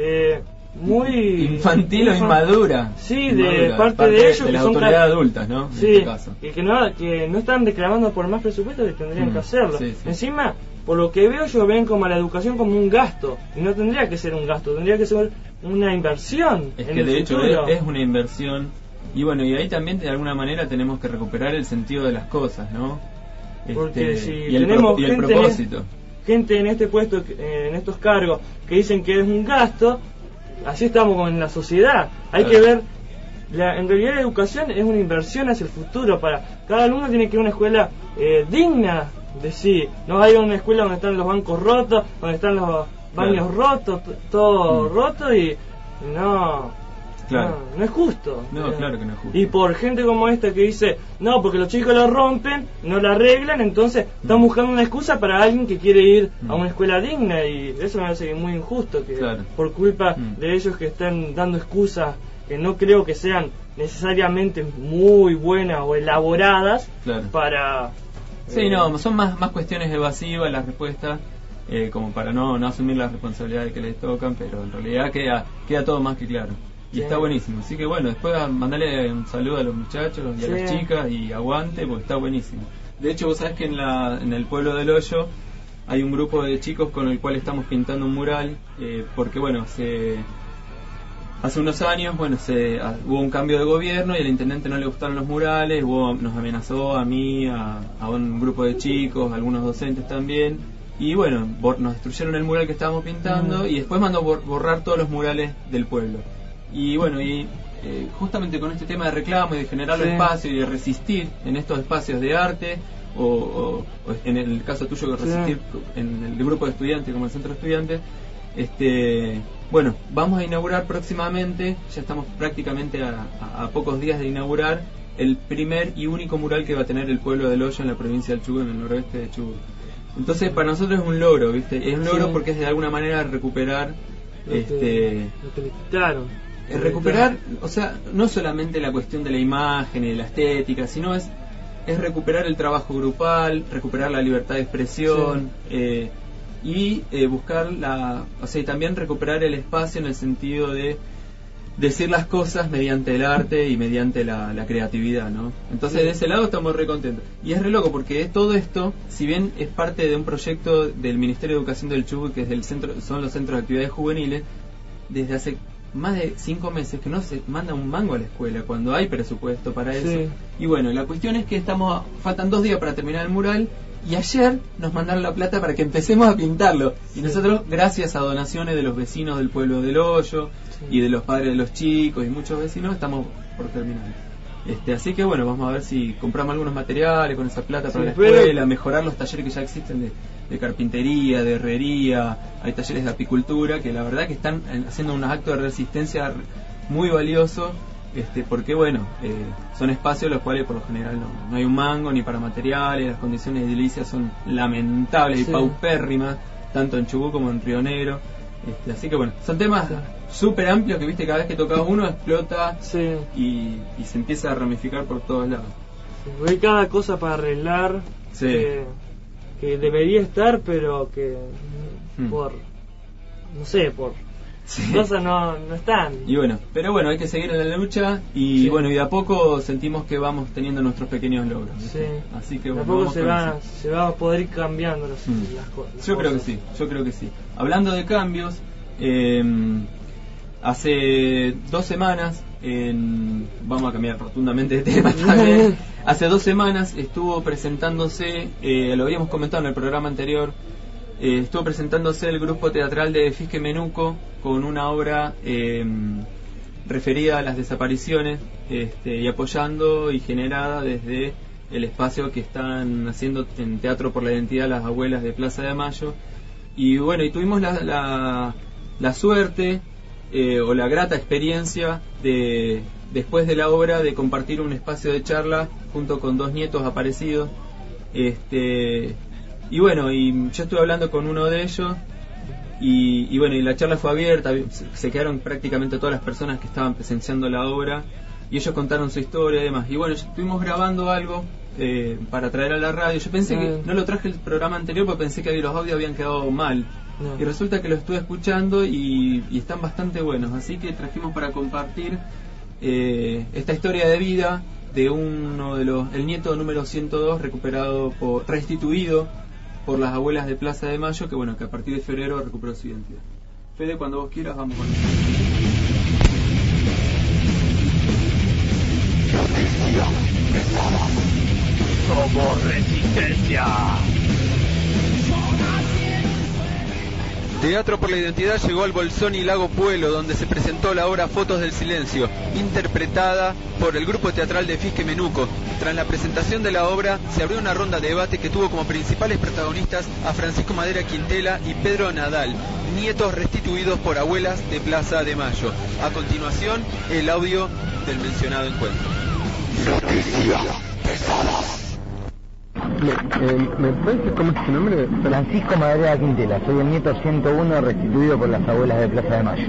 infantil o inmadura. Sí, de parte de ellos, de las que son autoridades adultas, ¿no? Sí, en este caso. Que no están reclamando por más presupuesto, que tendrían que hacerlo. Sí. Encima, por lo que veo, ellos ven como a la educación como un gasto, y no tendría que ser un gasto, tendría que ser una inversión. Es que de hecho es una inversión, y bueno, y ahí también de alguna manera tenemos que recuperar el sentido de las cosas, ¿no? Porque si y el propósito. Gente en este puesto, en estos cargos, que dicen que es un gasto, así estamos con la sociedad. Hay que ver, en realidad la educación es una inversión hacia el futuro. Para cada alumno tiene que ir a una escuela digna de sí. No hay una escuela donde están los bancos rotos, donde están los baños rotos, todo roto, y no es justo. Claro que no es justo. Y por gente como esta que dice, no, porque los chicos lo rompen, no lo arreglan, entonces están buscando una excusa para alguien que quiere ir a una escuela digna, y eso me parece muy injusto, que por culpa de ellos que están dando excusas que no creo que sean necesariamente muy buenas o elaboradas para... son más cuestiones evasivas las respuestas, como para no asumir las responsabilidades que les tocan, pero en realidad queda todo más que claro. Y está buenísimo, así que bueno, después mandarle un saludo a los muchachos y a las chicas, y aguante, porque está buenísimo. De hecho, vos sabés que en el pueblo del Hoyo hay un grupo de chicos con el cual estamos pintando un mural, porque bueno, hace unos años hubo un cambio de gobierno y al intendente no le gustaron los murales, nos amenazó a mí, a un grupo de chicos, a algunos docentes también, y bueno, nos destruyeron el mural que estábamos pintando y después mandó borrar todos los murales del pueblo. Y bueno, justamente con este tema de reclamo y de generar los espacios y de resistir en estos espacios de arte, o en el caso tuyo, resistir en el grupo de estudiantes como el centro de estudiantes, bueno, vamos a inaugurar próximamente, ya estamos prácticamente a pocos días de inaugurar, el primer y único mural que va a tener el pueblo del Hoyo en la provincia del Chubut, en el noroeste de Chubut. Entonces para nosotros es un logro, ¿viste? Es un logro porque es de alguna manera recuperar recuperar, o sea, no solamente la cuestión de la imagen y de la estética, sino es recuperar el trabajo grupal, recuperar la libertad de expresión, y buscar y también recuperar el espacio en el sentido de decir las cosas mediante el arte y mediante la creatividad, ¿no? Entonces de ese lado estamos re contentos. Y es re loco porque todo esto, si bien es parte de un proyecto del Ministerio de Educación del Chubut, que es son los centros de actividades juveniles, desde hace más de 5 meses que no se manda un mango a la escuela cuando hay presupuesto para eso. Y bueno, la cuestión es que faltan 2 días para terminar el mural, Y ayer nos mandaron la plata para que empecemos a pintarlo. Y nosotros, gracias a donaciones de los vecinos del pueblo del Hoyo y de los padres de los chicos y muchos vecinos, estamos por terminar. Así que bueno, vamos a ver si compramos algunos materiales con esa plata para la escuela, mejorar los talleres que ya existen de carpintería, de herrería, hay talleres de apicultura que la verdad que están haciendo unos actos de resistencia muy valiosos. Porque bueno, son espacios los cuales por lo general no hay un mango ni para materiales, las condiciones de edilicia son lamentables y paupérrimas, tanto en Chubut como en Río Negro. Así que bueno, son temas súper amplios que viste cada vez que tocas uno explota y se empieza a ramificar por todos lados. Hay cada cosa para arreglar que debería estar, pero que por cosas no están. Y bueno, pero bueno, hay que seguir en la lucha y bueno, y de a poco sentimos que vamos teniendo nuestros pequeños logros. Así que de a poco se va a poder ir cambiando las cosas. Yo creo que sí. Hablando de cambios, hace 2 semanas, vamos a cambiar rotundamente de tema también. Hace 2 semanas estuvo presentándose, lo habíamos comentado en el programa anterior, estuvo presentándose el grupo teatral de Fisque Menuco con una obra referida a las desapariciones y apoyando y generada desde el espacio que están haciendo en Teatro por la Identidad las abuelas de Plaza de Mayo. Y bueno, y tuvimos la suerte o la grata experiencia de, después de la obra, de compartir un espacio de charla junto con 2 nietos aparecidos. Y bueno, y yo estuve hablando con uno de ellos y bueno, y la charla fue abierta, se quedaron prácticamente todas las personas que estaban presenciando la obra y ellos contaron su historia y demás. Y bueno, estuvimos grabando algo para traer a la radio. Yo pensé que no lo traje el programa anterior porque pensé que los audios habían quedado mal. Y resulta que lo estuve escuchando y están bastante buenos. Así que trajimos para compartir esta historia de vida de uno de el nieto número 102 restituido por las abuelas de Plaza de Mayo, que bueno, que a partir de febrero recuperó su identidad. Fede, cuando vos quieras, vamos con eso. Somos Resistencia. Teatro por la Identidad llegó al Bolsón y Lago Puelo, donde se presentó la obra Fotos del Silencio, interpretada por el grupo teatral de Fisque Menuco. Tras la presentación de la obra, se abrió una ronda de debate que tuvo como principales protagonistas a Francisco Madera Quintela y Pedro Nadal, nietos restituidos por abuelas de Plaza de Mayo. A continuación, el audio del mencionado encuentro. Noticias pesadas. ¿Me puedes decir cómo es tu nombre? Francisco Madera Quintela, soy el nieto 101 restituido por las abuelas de Plaza de Mayo.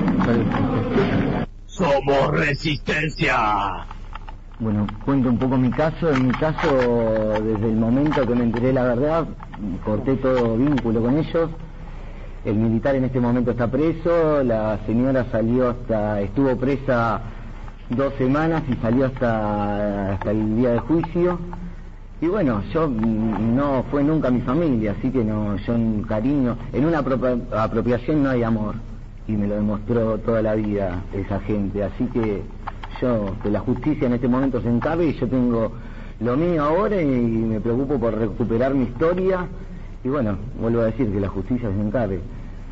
Somos Resistencia. Bueno, cuento un poco mi caso. En mi caso, desde el momento que me enteré la verdad, corté todo vínculo con ellos. El militar en este momento está preso, la señora estuvo presa 2 semanas y salió hasta el día de juicio. Y bueno, yo no fue nunca mi familia, así que no, yo en cariño, en una apropiación no hay amor, y me lo demostró toda la vida esa gente, así que que la justicia en este momento se encargue, y yo tengo lo mío ahora y me preocupo por recuperar mi historia, y bueno, vuelvo a decir que la justicia se encargue.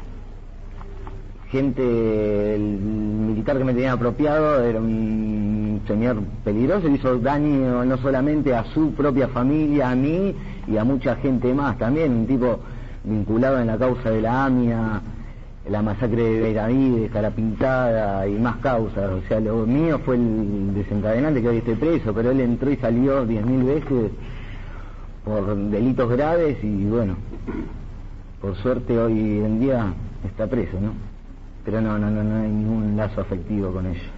El militar que me tenía apropiado era un señor peligroso, hizo daño no solamente a su propia familia, a mí y a mucha gente más también, un tipo vinculado en la causa de la AMIA, la masacre de Benavides, Cara Pintada y más causas. O sea, lo mío fue el desencadenante, que hoy estoy preso, pero él entró y salió 10.000 veces por delitos graves y bueno, por suerte hoy en día está preso, ¿no? Pero no hay ningún lazo afectivo con ellos.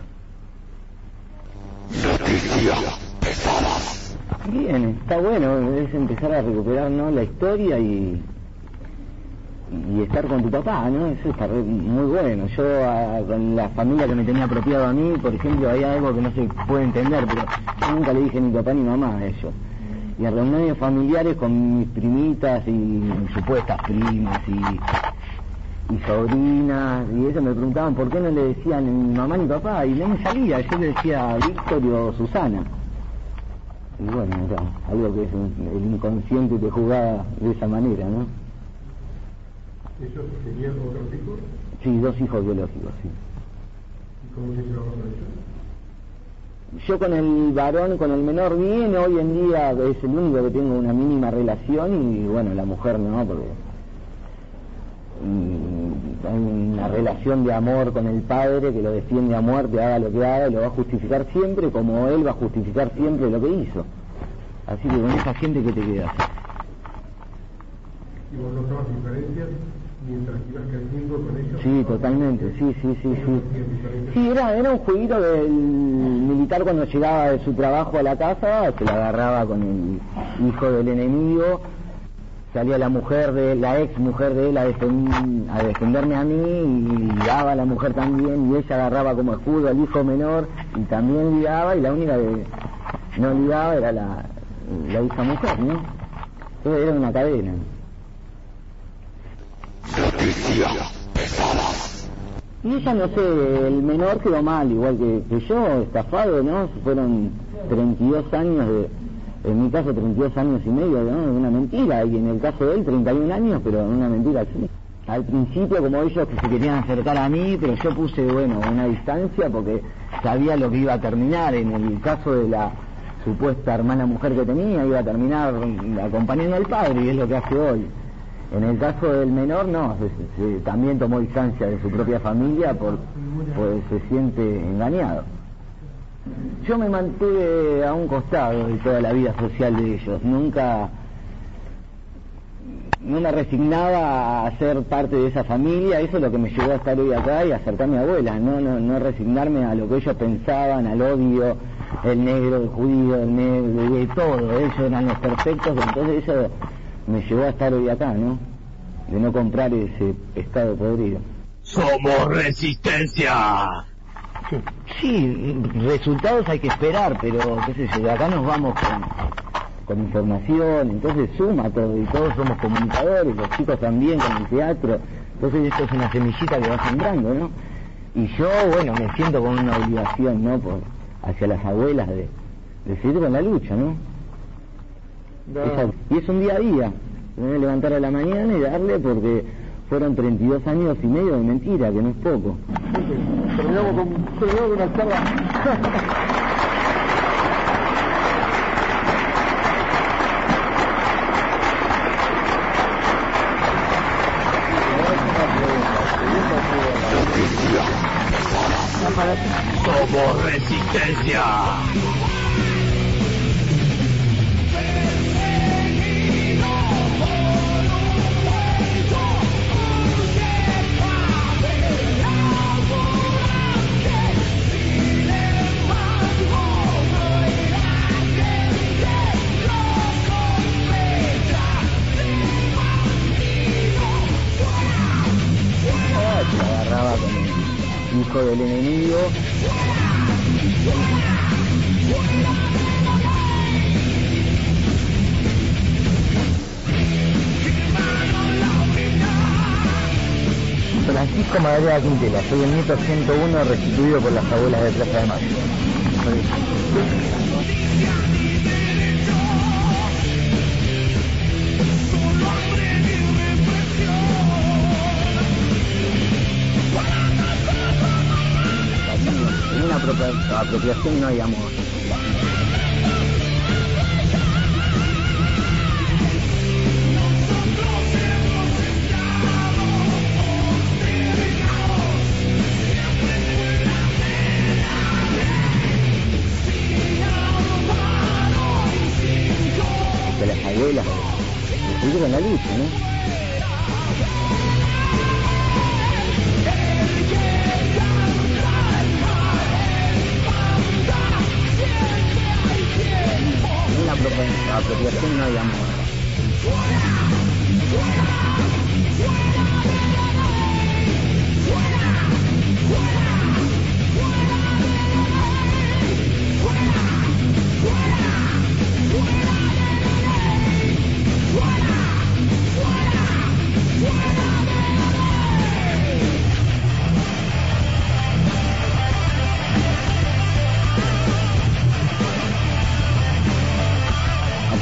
Noticias pesadas. Bien, está bueno, es empezar a recuperar, ¿no?, la historia y estar con tu papá, ¿no? Eso está muy bueno. Yo con la familia que me tenía apropiado a mí, por ejemplo, hay algo que no se puede entender, pero yo nunca le dije ni papá ni mamá a ellos. Y en reuniones familiares con mis primitas y supuestas primas y sobrinas, y ellos me preguntaban por qué no le decían ni mamá ni papá, y no me salía, yo le decía Víctor o Susana. Y bueno, ya, algo que es el inconsciente te jugaba de esa manera, ¿no? ¿Ellos tenían otros hijos? Sí, 2 hijos biológicos, sí. ¿Y cómo se llevaban con ellos? Yo con el varón, con el menor bien, hoy en día es el único que tengo una mínima relación y bueno, la mujer no, porque hay una relación de amor con el padre que lo defiende a muerte, haga lo que haga, y lo va a justificar siempre, como él va a justificar siempre lo que hizo. Así que con esa gente que te quedas. ¿Y vos notabas diferencias mientras ibas creciendo con ellos? Sí, totalmente, sí. Sí, era un jueguito del militar cuando llegaba de su trabajo a la casa, se la agarraba con el hijo del enemigo, salía la ex mujer de él a defenderme a mí y ligaba a la mujer también, y ella agarraba como escudo al hijo menor y también ligaba, y la única que no ligaba era la hija mujer, ¿no? Entonces era una cadena. Y ella, no sé, el menor quedó mal, igual que yo, estafado, ¿no? Fueron 32 años en mi caso 32 años y medio, ¿no? De una mentira, y en el caso de él 31 años, pero una mentira así. Al principio, como ellos que se querían acercar a mí, pero yo puse, una distancia porque sabía lo que iba a terminar. En el caso de la supuesta hermana mujer que tenía, iba a terminar acompañando al padre, y es lo que hace hoy. En el caso del menor, no, también tomó distancia de su propia familia pues se siente engañado. Yo me mantuve a un costado de toda la vida social de ellos, nunca no me resignaba a ser parte de esa familia. Eso es lo que me llevó a estar hoy acá y a acercar a mi abuela, no resignarme a lo que ellos pensaban, al odio, el negro, el judío, el negro, de todo, ellos eran los perfectos, entonces eso me llevó a estar hoy acá, ¿no? De no comprar ese pescado podrido. ¡Somos Resistencia! Sí, resultados hay que esperar, pero qué sé yo, de acá nos vamos con información, entonces suma todo, y todos somos comunicadores, los chicos también con el teatro, entonces esto es una semillita que va sembrando, ¿no? Y yo, me siento con una obligación, ¿no? Hacia las abuelas de seguir con la lucha, ¿no? Y es un día a día, me voy a levantar a la mañana y darle, porque fueron 32 años y medio de mentira, que no es poco. Terminamos con una charla. ¡Somos Resistencia! Se agarraba con el hijo del enemigo. Francisco Madera Quintela, soy el nieto 101 restituido por las abuelas de Plaza de Mayo. En una apropiación no hay amor. De las abuelas, de seguir en la lucha, ¿no? Apropiación no hay amor.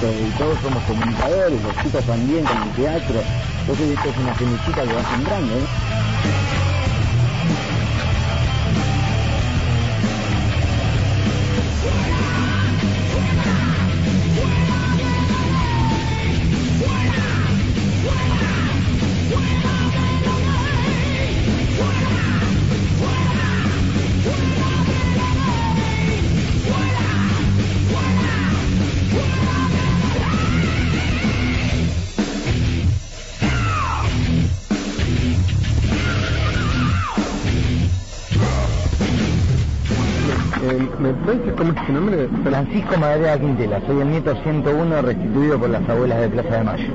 y todos somos comunicadores, los chicos también con el teatro, entonces esto es una semillita que va sembrando, ¿eh? ¿Me puedes decir cómo es tu nombre? Francisco Madera Quintela, soy el nieto 101 restituido por las abuelas de Plaza de Mayo.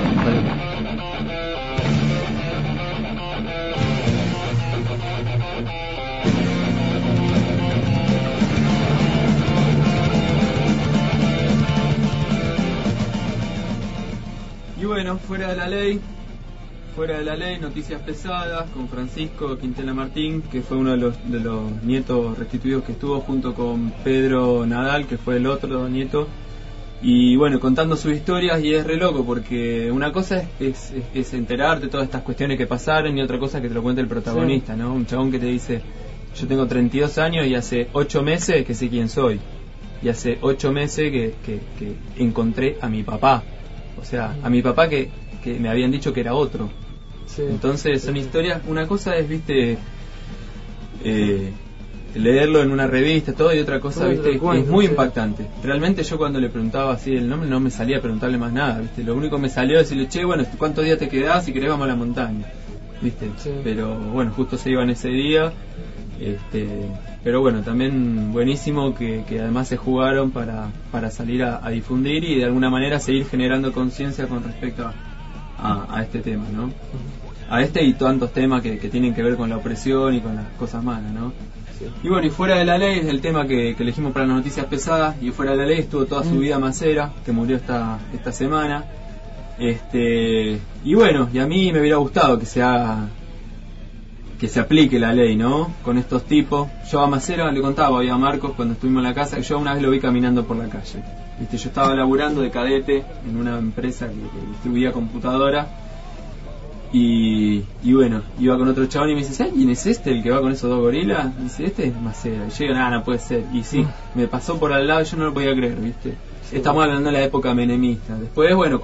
Y bueno, fuera de la ley, noticias pesadas con Francisco Quintela Martín, que fue uno de los nietos restituidos que estuvo junto con Pedro Nadal, que fue el otro nieto, y bueno, contando sus historias, y es re loco porque una cosa es enterarte de todas estas cuestiones que pasaron, y otra cosa que te lo cuente el protagonista, ¿no? Un chabón que te dice: yo tengo 32 años y hace 8 meses que sé quién soy, y hace 8 meses que encontré a mi papá, o sea, a mi papá que me habían dicho que era otro. Sí. Entonces son historias, una cosa es, viste, leerlo en una revista, todo, y otra cosa, viste, es muy impactante. Realmente yo cuando le preguntaba así el nombre no me salía a preguntarle más nada, viste, lo único que me salió es decirle: che, bueno, ¿cuántos días te quedás? Si querés vamos a la montaña, viste. Sí. Pero bueno, justo se iban ese día, pero bueno, también buenísimo que además se jugaron para salir a difundir y de alguna manera seguir generando conciencia con respecto a este tema, ¿no? A este y tantos temas que tienen que ver con la opresión y con las cosas malas, ¿no? Sí. Y bueno, y fuera de la ley es el tema que elegimos para las noticias pesadas. Y fuera de la ley estuvo toda su vida Macera, que murió esta semana. Y bueno, y a mí me hubiera gustado que se aplique la ley, ¿no? Con estos tipos. Yo a Macera le contaba hoy a Marcos cuando estuvimos en la casa, que yo una vez lo vi caminando por la calle. Viste, yo estaba laburando de cadete en una empresa que distribuía computadora, y bueno, iba con otro chabón y me dice: ¿sabes quién es este, el que va con esos dos gorilas? Y dice: este es Macera. Y yo digo: nada, no puede ser. Y sí, me pasó por al lado y yo no lo podía creer, viste. Sí. Estamos hablando de la época menemista. Después, bueno,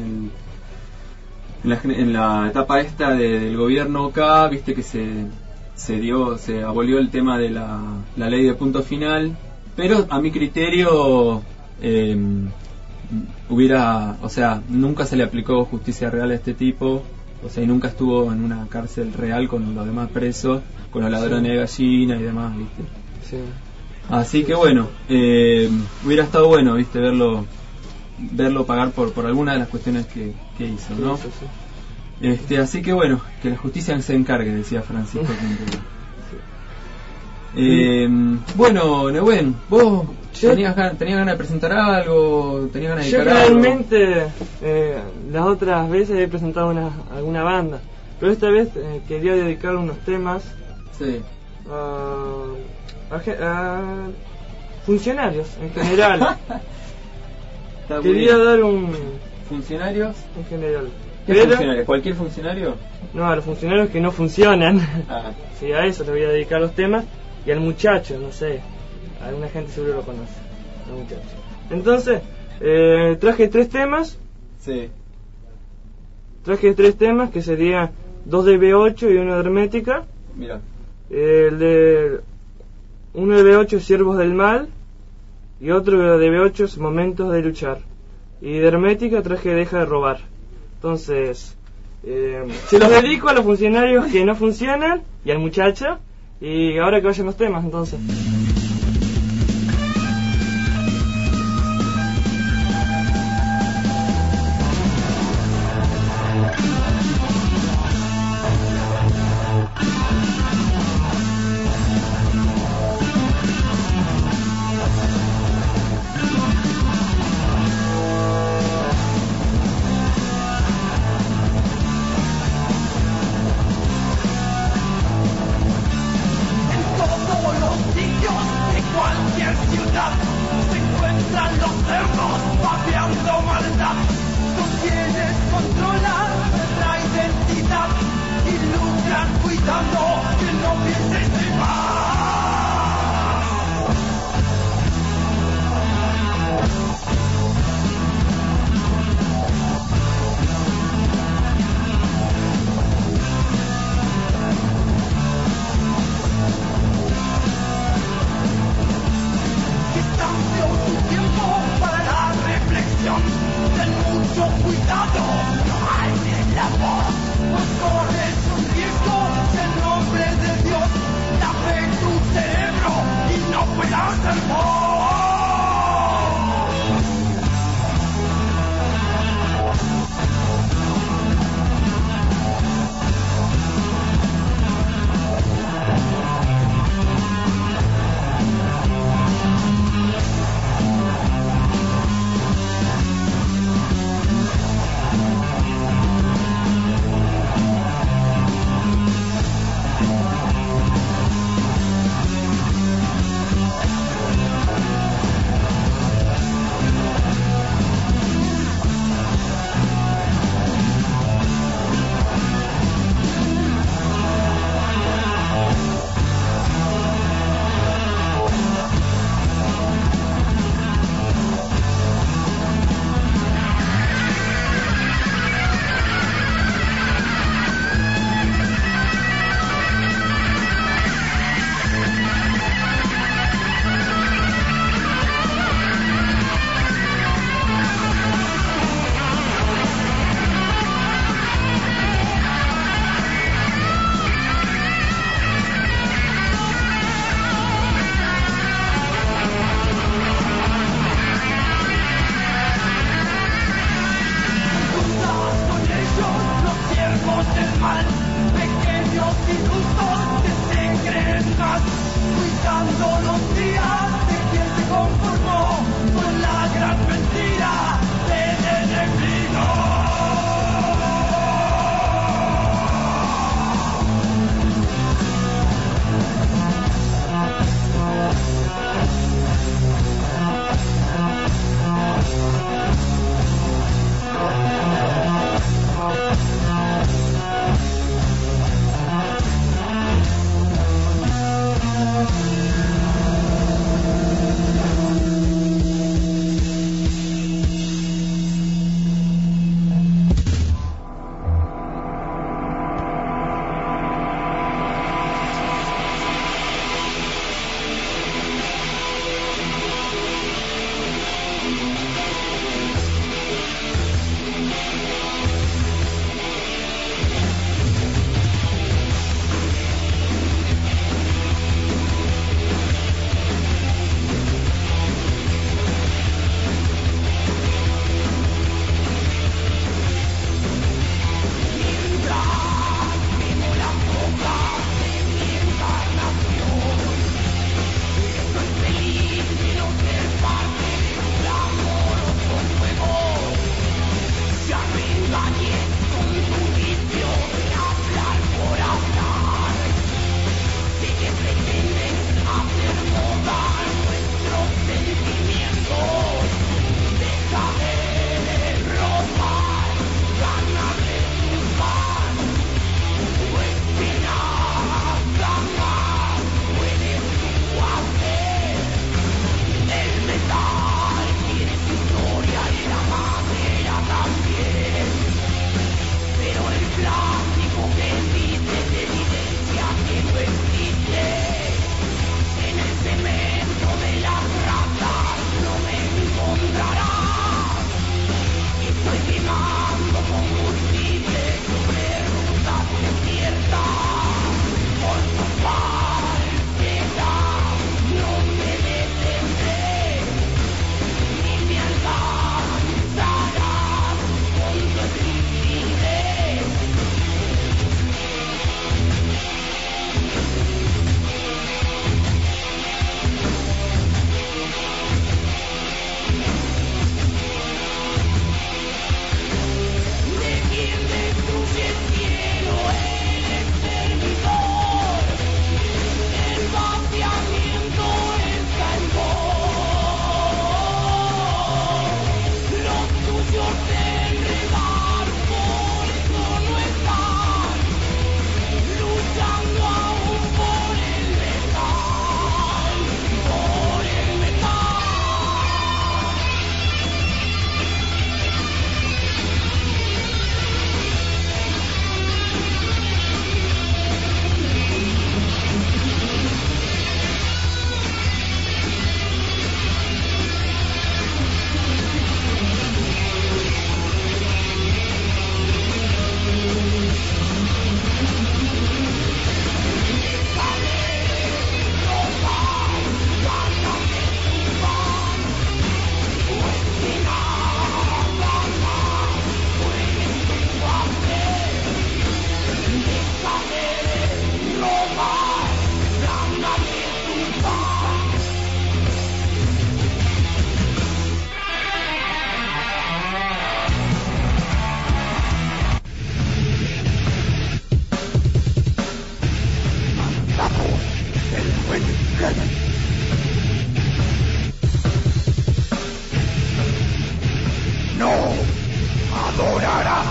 en la etapa esta del gobierno acá, viste que se abolió el tema de la ley de punto final, pero a mi criterio o sea, nunca se le aplicó justicia real a este tipo, o sea, y nunca estuvo en una cárcel real con los demás presos, con los ladrones de gallina y demás, viste. Sí. Así que bueno, hubiera estado bueno, viste, verlo pagar por alguna de las cuestiones que hizo, ¿no? Sí, sí. Así que bueno, que la justicia se encargue, decía Francisco Quintela. Bueno, Nehuen, vos tenías ganas de presentar algo, tenías ganas de dedicar algo. Yo realmente las otras veces he presentado alguna banda, pero esta vez quería dedicar unos temas a funcionarios en general. Quería dar un... ¿Funcionarios? En general. ¿Qué funcionarios? ¿Cualquier funcionario? No, a los funcionarios que no funcionan. Sí, a eso le voy a dedicar los temas. Y al muchacho, no sé, alguna gente seguro lo conoce, al muchacho. Entonces, traje 3 temas. Sí. Traje 3 temas que serían 2 de B8 y 1 de Hermética. Mira. Uno de B8 es Siervos del Mal y otro de B8 es Momentos de Luchar. Y de Hermética traje Deja de Robar. Entonces, se los dedico a los funcionarios que no funcionan y al muchacho. Y ahora que vayan los temas, entonces. Todos los sitios entran los cerdos papeando maldad. Son quienes controlan nuestra identidad y lucran cuidando que no pienses de más. Ten mucho cuidado, no hay en la voz, pues corres un riesgo en nombre de Dios, la fe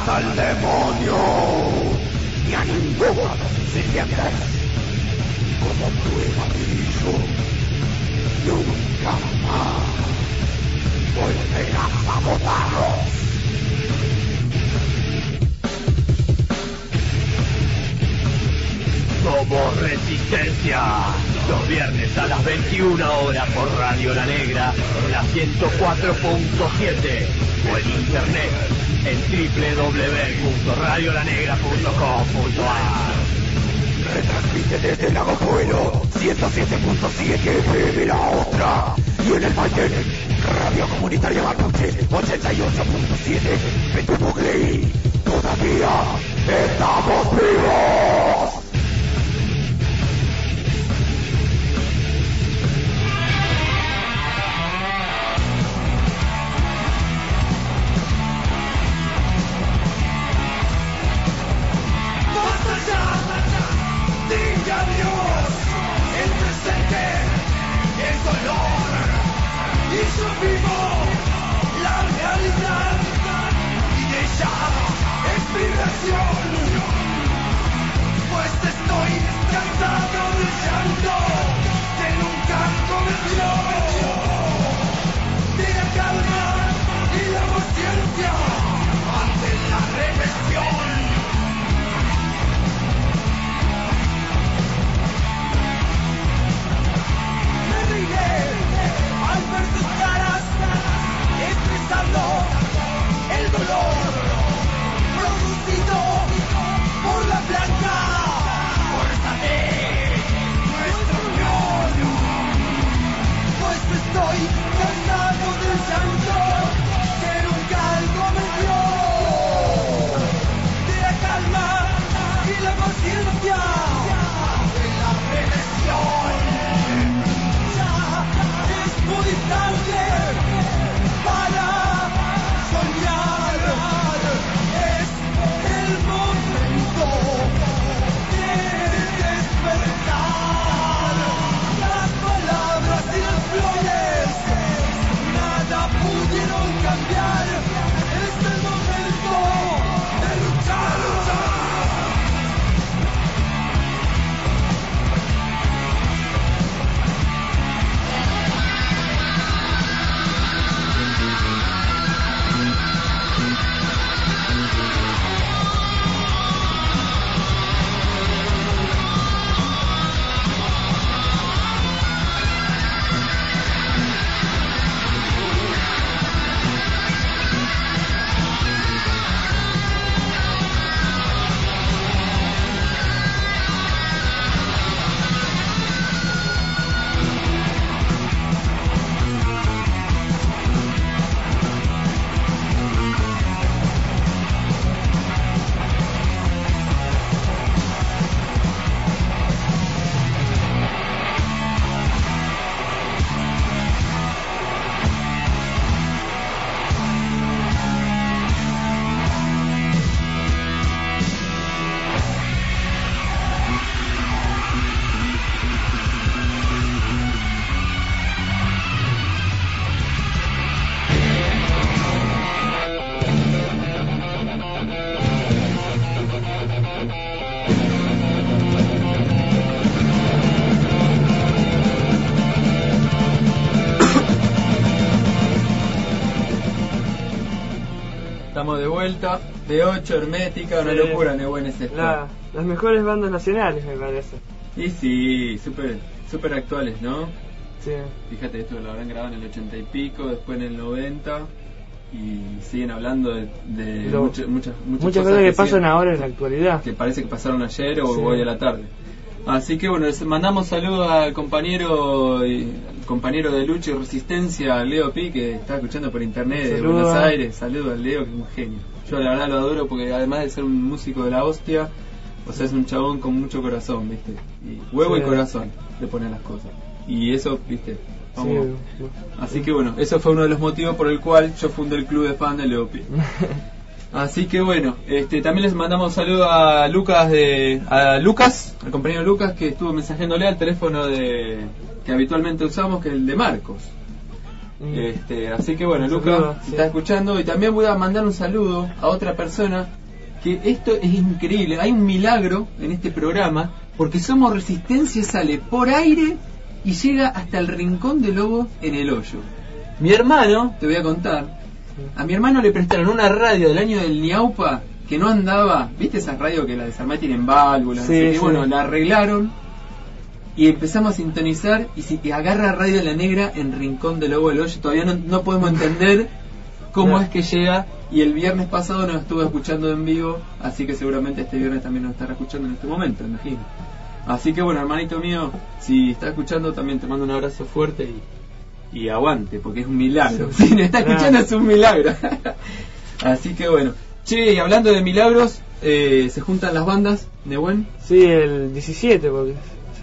hasta el demonio, ni a ninguno de sus sirvientes. Como prueba de ello, nunca más volverás a votarlos. Somos Resistencia, los viernes a las 21 horas por Radio La Negra, en la 104.7 o en internet en www.radiolanegra.com.ar. Retransmite desde Lago Pueblo, 107.7 FM La Ostra, y en el Mayen, Radio Comunitaria Mapuche, 88.7 Petubugley. Todavía estamos vivos. Diga Dios, el presente, el dolor, y yo vivo la realidad, y de ella es mi versión, pues estoy cansado del llanto que nunca cometió, de la calma y la paciencia ante la represión. Al ver tus caras, expresando el dolor producido por la blanca fuerza de nuestra unión. Pues estoy cansado del llanto que nunca algo me dio, de la calma y la paciencia de la represión. Muy tarde para soñar, es el momento de despertar. Las palabras y las flores nada pudieron cambiar, es el momento de luchar. Estamos de vuelta, de 8, hermética, una locura, Nehuen es esto. Las mejores bandas nacionales, me parece. Y sí, súper actuales, ¿no? Sí. Fíjate, esto lo habrán grabado en el 80 y pico, después en el 90, y siguen hablando de muchas cosas que pasan ahora en la actualidad. Que parece que pasaron ayer o hoy a la tarde. Así que bueno, les mandamos saludos al compañero de lucha y resistencia, Leo Pi, que está escuchando por internet de Buenos Aires. Saludos al Leo, que es un genio. Yo la verdad lo adoro porque además de ser un músico de la hostia, o sea, es un chabón con mucho corazón, ¿viste? Y huevo y corazón le ponen las cosas. Y eso, ¿viste? Vamos. Sí. Así que bueno, eso fue uno de los motivos por el cual yo fundé el club de fan de Leo Pi. Así que bueno, también les mandamos saludos a Lucas, al compañero Lucas, que estuvo mensajeándole al teléfono que habitualmente usamos, que es el de Marcos. Así que bueno, Luca, si estás escuchando, y también voy a mandar un saludo a otra persona, que esto es increíble, hay un milagro en este programa, porque Somos Resistencia sale por aire y llega hasta el Rincón de Lobos en El Hoyo. Mi hermano, te voy a contar, a mi hermano le prestaron una radio del año del Ñaupa que no andaba, ¿viste esas radios que la desarmás tienen válvulas? Sí, no sé qué? sí. Bueno, la arreglaron y empezamos a sintonizar y agarra Radio La Negra en Rincón de Lobo del Hoyo. Todavía no podemos entender cómo es que llega, y el viernes pasado nos estuvo escuchando en vivo, así que seguramente este viernes también nos estará escuchando en este momento, imagino. Así que bueno, hermanito mío, si estás escuchando también te mando un abrazo fuerte y aguante, porque es un milagro. Si me está escuchando es un milagro. Así que bueno. Che, y hablando de milagros, se juntan las bandas, ¿Nehuen? Sí, el 17, porque...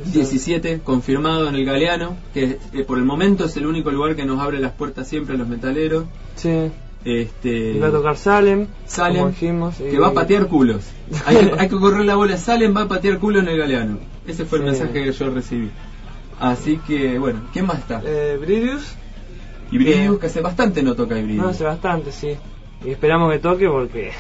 17, confirmado en el Galeano, que por el momento es el único lugar que nos abre las puertas siempre a los metaleros. Sí. Y va a tocar Salem, como dijimos, que va a patear culos. Hay que correr la bola. Salem va a patear culo en el Galeano. Ese fue el mensaje que yo recibí. Así que bueno, ¿quién más está? Bridius. Y Bridius, que hace bastante no toca Bridius. No, hace bastante, sí. Y esperamos que toque porque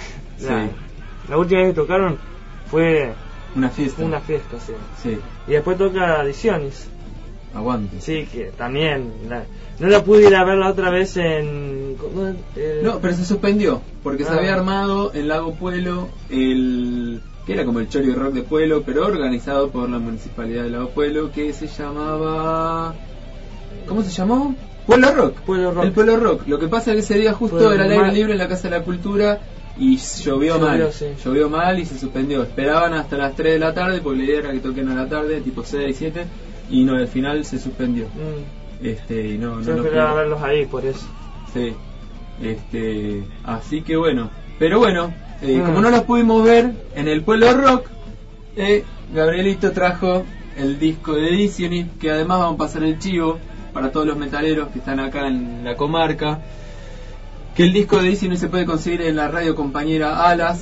la última vez que tocaron fue una fiesta. Sí. Y después toca Ediciones. Aguante. Sí, que también no la pude ir a ver la otra vez en... No, pero se suspendió porque se había armado en Lago Puelo que era como el Chori Rock de Puelo, pero organizado por la municipalidad de Lago Puelo, que se llamaba... ¿Cómo se llamó? Puelo Rock. El Puelo Rock. Lo que pasa es que ese día justo era el aire libre en la Casa de la Cultura y llovió mal y se suspendió. Esperaban hasta las 3 de la tarde porque la idea era que toquen a la tarde, tipo 6 y 7, y no, al final se suspendió. Y no esperaba verlos ahí, por eso. Sí. Así que bueno. Pero bueno, como no los pudimos ver en el Pueblo Rock, Gabrielito trajo el disco de Ediciones, que además vamos a pasar el chivo para todos los metaleros que están acá en la comarca, que el disco de Ediciones se puede conseguir en la radio compañera Alas,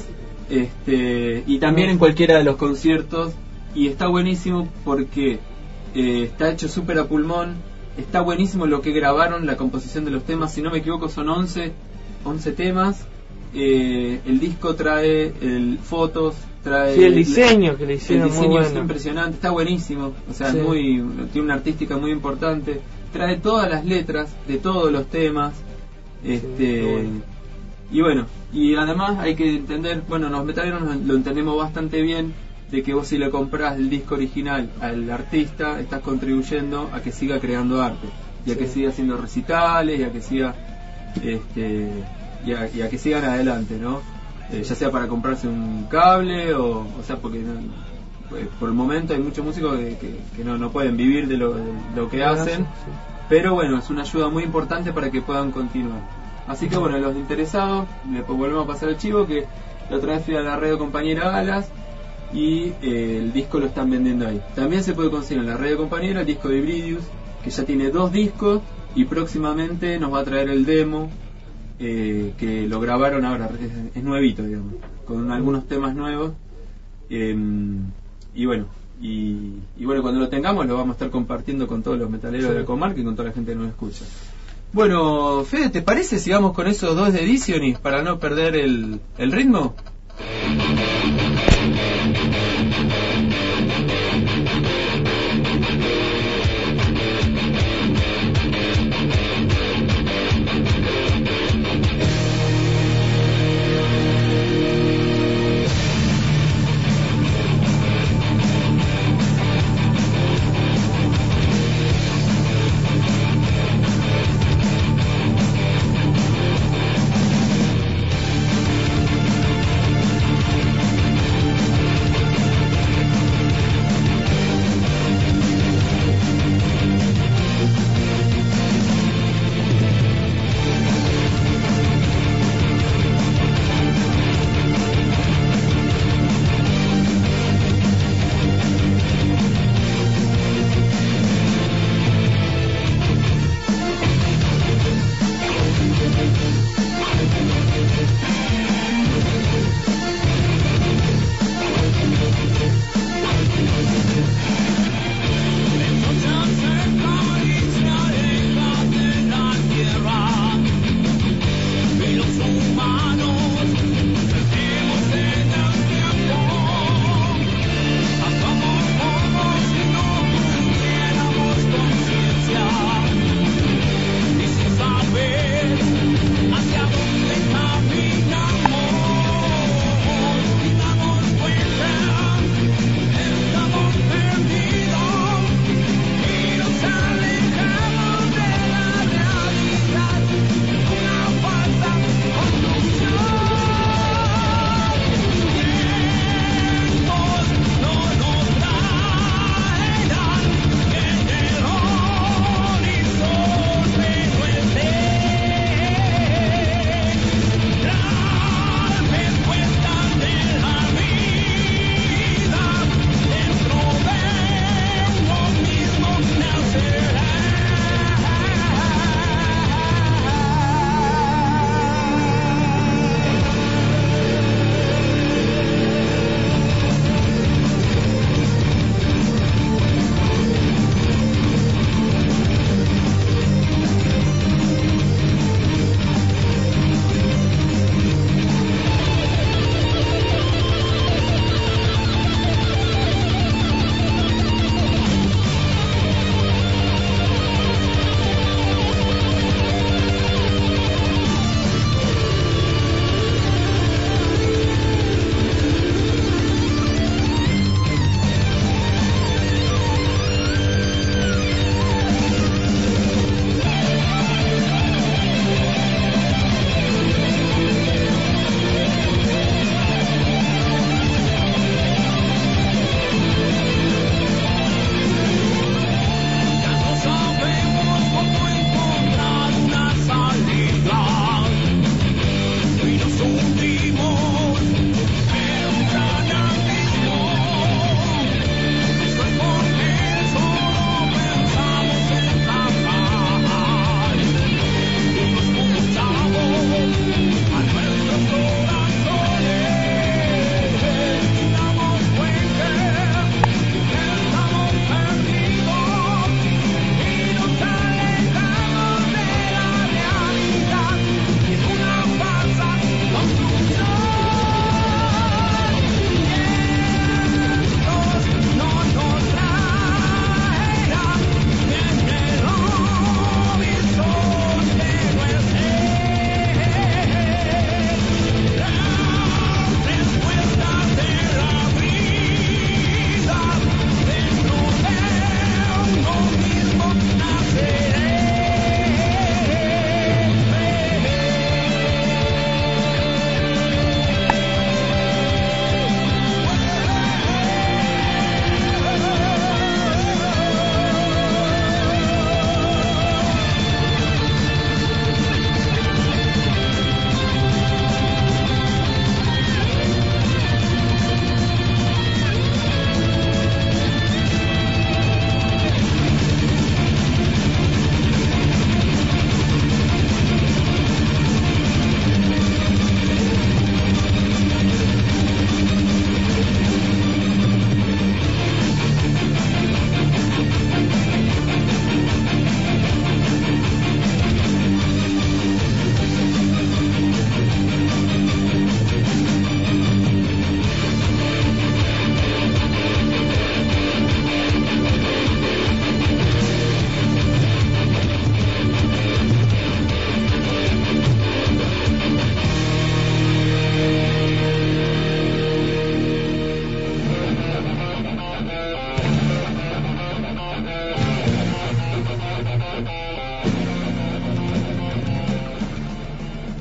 y también en cualquiera de los conciertos, y está buenísimo porque está hecho súper a pulmón. Está buenísimo lo que grabaron, la composición de los temas. Si no me equivoco son 11 temas. El disco trae fotos, trae... Sí, el diseño que le hicieron, el diseño muy es bueno. impresionante, está buenísimo. O sea, Sí. tiene una artística muy importante. Trae todas las letras de todos los temas. Bueno. Y bueno, y además hay que entender, bueno, los metaleros lo entendemos bastante bien, de que vos si le compras el disco original al artista, estás contribuyendo a que siga creando arte, y a que siga haciendo recitales, y a que siga y a que sigan adelante, ¿no? Ya sea para comprarse un cable o sea, porque por el momento hay muchos músicos que no pueden vivir de lo que hacen, pero bueno, es una ayuda muy importante para que puedan continuar. Así que bueno, los interesados, después volvemos a pasar el chivo, que la otra vez fui a la radio compañera Alas y el disco lo están vendiendo ahí. También se puede conseguir en la radio compañera el disco de Bridius, que ya tiene 2 discos y próximamente nos va a traer el demo, que lo grabaron ahora, es nuevito, digamos, con algunos temas nuevos, y bueno, cuando lo tengamos lo vamos a estar compartiendo con todos los metaleros de la comarca y con toda la gente que nos escucha. Bueno, Fede, ¿te parece si vamos con esos 2 de Ediciones para no perder el ritmo?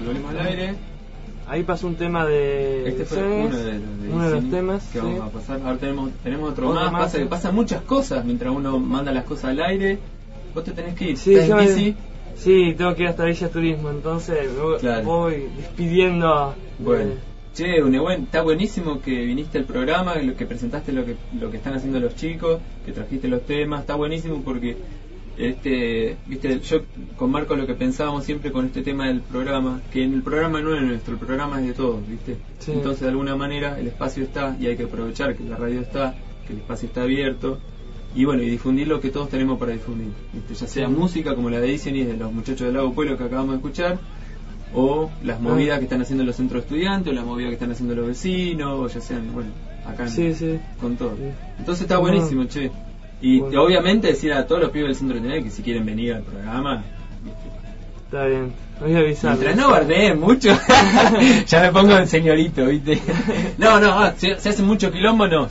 volvemos al aire. Ahí pasó un tema de... Este fue uno de los temas que sí. vamos a pasar. Ahora tenemos otro más. Pasa que pasan muchas cosas mientras uno manda las cosas al aire. Vos te tenés que ir. Sí, ¿Estás en bici? Sí, tengo que ir hasta Villa Turismo, entonces me voy despidiendo. Bueno. Che, está buenísimo que viniste al programa, que presentaste lo que están haciendo los chicos, que trajiste los temas. Está buenísimo porque viste, yo con Marco lo que pensábamos siempre con este tema del programa, que el programa no es nuestro, el programa es de todos, viste. Sí. Entonces de alguna manera el espacio está y hay que aprovechar que la radio está, que el espacio está abierto y bueno, y difundir lo que todos tenemos para difundir, ¿viste? Ya sea música como la de Edición y de los muchachos del Lago Pueblo que acabamos de escuchar, o las movidas que están haciendo los centros estudiantes, o las movidas que están haciendo los vecinos, o ya sean, bueno, acá con todo. Entonces está buenísimo, che. Y obviamente decir a todos los pibes del centro de internet que si quieren venir al programa, ¿viste? Está bien, voy a avisar. Mientras no bardeen mucho, ya me pongo en señorito, ¿viste? No, se hace mucho quilombo, no.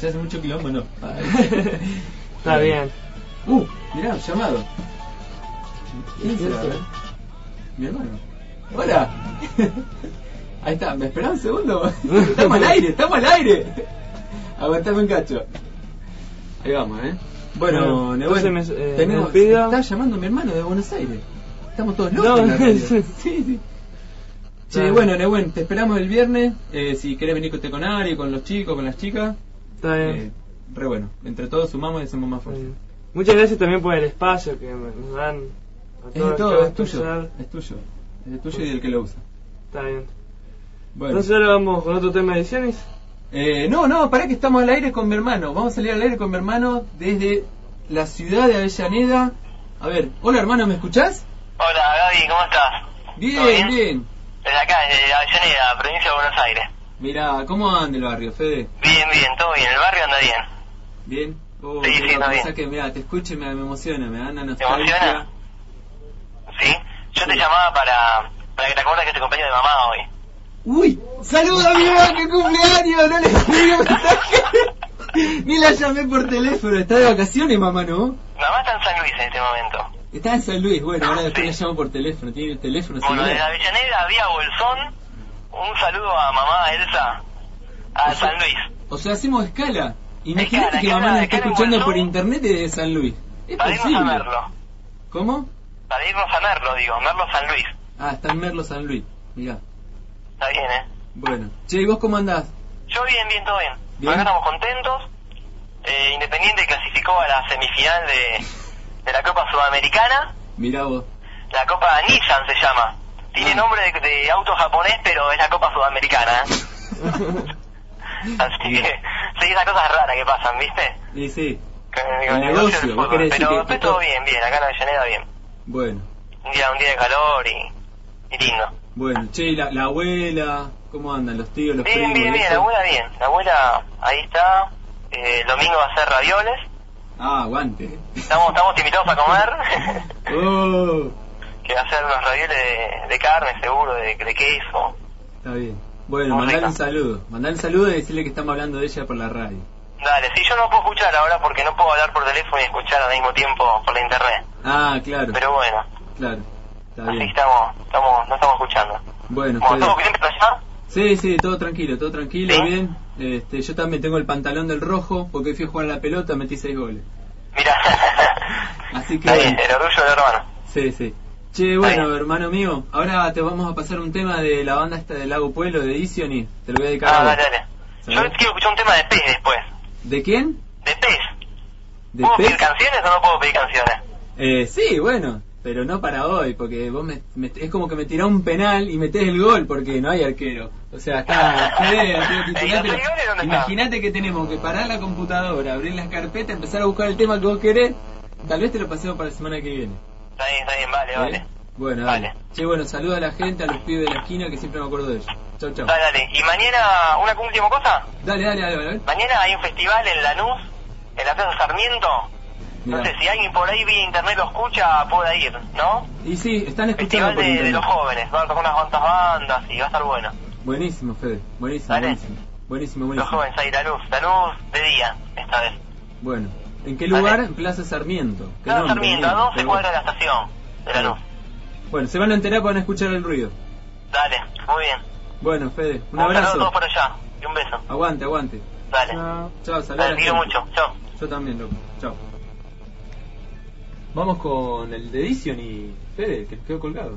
Está bien. Mirá, llamado. ¿Quién será? Mi hermano. Hola. Ahí está, ¿me esperá un segundo? Estamos al aire. Aguantame un cacho. Ahí vamos, Bueno, está llamando mi hermano de Buenos Aires. Estamos todos locos en la radio. Sí. Che, bueno, Nehuen, te esperamos el viernes. Si querés venir con Ari, con los chicos, con las chicas. Está bien. Re bueno. Entre todos sumamos y hacemos más fuerza. Muchas gracias también por el espacio que nos dan a todos. Es todo, es tuyo. Es el tuyo y del que lo usa. Está bien. Bueno. Entonces ahora vamos con otro tema de ediciones. No, pará que estamos al aire con mi hermano. Vamos a salir al aire con mi hermano desde la ciudad de Avellaneda. A ver, hola hermano, ¿me escuchás? Hola Gaby, ¿cómo estás? Bien. Desde acá, desde Avellaneda, provincia de Buenos Aires. Mirá, ¿cómo anda el barrio, Fede? Bien, todo bien, el barrio anda bien. ¿Bien? Sí, anda bien. Que, mirá, te escucho y me emociona, me da una nostalgia. ¿Te emociona? Sí, yo te llamaba para que te acuerdes que es el cumpleaños de mamá hoy. ¡Uy! ¡Saluda a mi mamá que cumpleaños! No le escribí mensaje. Ni la llamé por teléfono. ¿Está de vacaciones, mamá, no? Mamá está en San Luis en este momento. Está en San Luis, bueno, ahora después la llamo por teléfono. ¿Tiene el teléfono? Bueno, desde Avellaneda, vía Bolsón, un saludo a mamá Elsa, a San Luis. O sea, hacemos escala. Imagínate que mamá nos está escuchando por internet desde San Luis. Es para posible. Irnos a Merlo. ¿Cómo? Para irnos a Merlo, digo, Merlo San Luis. Ah, está en Merlo San Luis, mirá. Está bien, Bueno, che, ¿y vos cómo andás? Yo bien, todo bien. Acá estamos contentos. Independiente clasificó a la semifinal de la Copa Sudamericana. Mirá vos. La Copa Nissan se llama. Tiene nombre de auto japonés, pero es la Copa Sudamericana. Así que, sí, esas cosas raras que pasan, ¿viste? Sí. Con el negocio del fútbol. Pero está todo bien, acá en Avellaneda bien. Bueno. Un día de calor y lindo. Bueno, che, la abuela, ¿cómo andan? Los tíos, los primos. Bien, la abuela bien. La abuela ahí está. El domingo va a hacer ravioles. Ah, aguante. Estamos invitados a comer. Oh. Que va a ser unos ravioles de carne, seguro, de queso. Está bien. Bueno, mandale un saludo y decirle que estamos hablando de ella por la radio. Dale, sí, yo no puedo escuchar ahora porque no puedo hablar por teléfono y escuchar al mismo tiempo por la internet. Ah, claro. Pero bueno. Claro, está bien. Así no estamos escuchando. Bueno, ¿todo bien por allá? Sí, todo tranquilo, ¿sí? Bien. Yo también tengo el pantalón del rojo porque fui a jugar a la pelota, metí 6 goles. Mirá. Así que está bien, el orgullo del hermano. Sí. Che, bueno, hermano mío, ahora te vamos a pasar un tema de la banda esta del Lago Pueblo, de Edition, y te lo voy a dedicar a vos. Dale. Yo quiero escuchar un tema de Pez después. ¿De quién? De Pez. ¿Puedo pedir canciones o no puedo pedir canciones? Sí, bueno, pero no para hoy, porque vos es como que me tirás un penal y metés el gol, porque no hay arquero. O sea, está imagínate que tenemos que parar la computadora, abrir las carpetas, empezar a buscar el tema que vos querés. Tal vez te lo pasemos para la semana que viene. Está bien, vale. Bueno, dale. Che, bueno, saluda a la gente, a los pibes de la esquina, que siempre me acuerdo de ellos. Chau. Dale. Y mañana, ¿una última cosa? Dale. Mañana hay un festival en Lanús, en la Plaza Sarmiento. Mirá. No sé, si alguien por ahí vía internet lo escucha, pueda ir, ¿no? Y sí, están escuchando festival por internet. de los jóvenes, van a tocar unas cuantas bandas y va a estar bueno. Buenísimo, Fede, buenísimo. Los jóvenes ahí, Lanús de día, esta vez. Bueno, ¿en qué lugar? En Plaza Sarmiento. Plaza Sarmiento, a 12 cuadras de la estación de Lanús. Bueno, se van a enterar, van a escuchar el ruido. Dale, muy bien. Bueno, Fede, un saludo abrazo. a todos por allá y un beso. Aguante. Dale. Chao, saludos. Dale, quiero mucho. Chao. Yo también, loco. Chao. Vamos con el de Edition y Fede, que quedó colgado.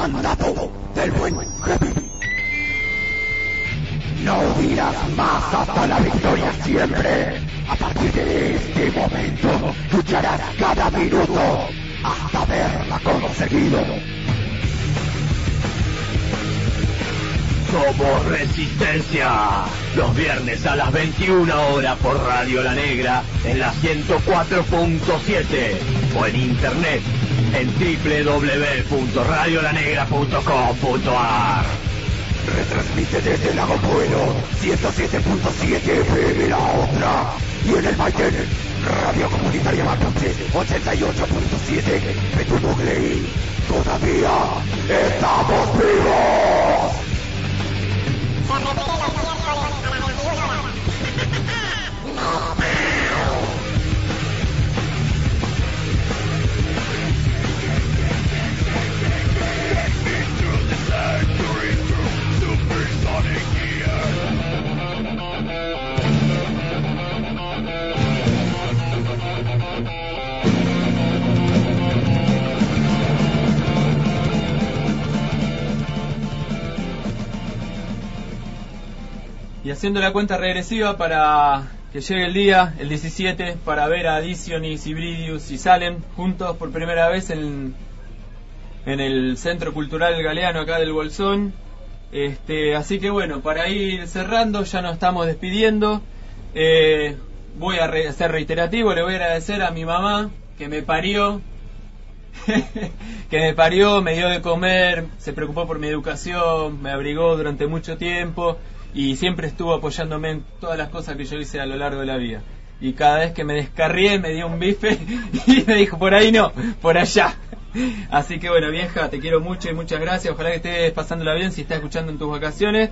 mandato del buen Heavy. No dirás más hasta la victoria siempre. A partir de este momento lucharás cada minuto hasta haberla conseguido. Somos Resistencia. Los viernes a las 21 horas por Radio La Negra en la 104.7 o en internet en www.radiolanegra.com.ar. Retransmite desde Lago Pueblo 107.7 FM La Otra y en el Maitén Radio Comunitaria Mapuche 88.7 Petumuglei. Todavía estamos vivos. Se repite los miércoles a las 21 horas. ¡No veo! Y haciendo la cuenta regresiva para que llegue el día, el 17, para ver a Dionis, Hybridus y Salem juntos por primera vez en el Centro Cultural Galeano acá del Bolsón. Así que bueno, para ir cerrando, ya nos estamos despidiendo. Voy a ser reiterativo, le voy a agradecer a mi mamá que me parió, me dio de comer, se preocupó por mi educación, me abrigó durante mucho tiempo y siempre estuvo apoyándome en todas las cosas que yo hice a lo largo de la vida. Y cada vez que me descarrié me dio un bife y me dijo, por ahí no, por allá. Así que bueno, vieja, te quiero mucho y muchas gracias. Ojalá que estés pasándola bien si estás escuchando en tus vacaciones.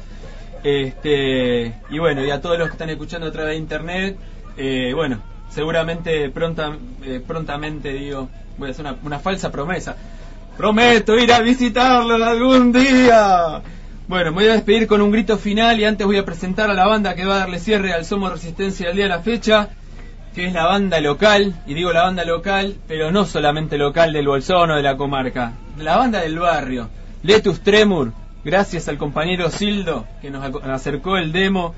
Y bueno, y a todos los que están escuchando a través de internet, bueno, seguramente prontamente digo, voy a hacer una falsa promesa. Prometo ir a visitarlo algún día. Bueno, me voy a despedir con un grito final y antes voy a presentar a la banda que va a darle cierre al Somos Resistencia del día de la fecha, que es la banda local, y digo la banda local, pero no solamente local del Bolsón o de la comarca, la banda del barrio, Letus Tremur, gracias al compañero Sildo que nos acercó el demo,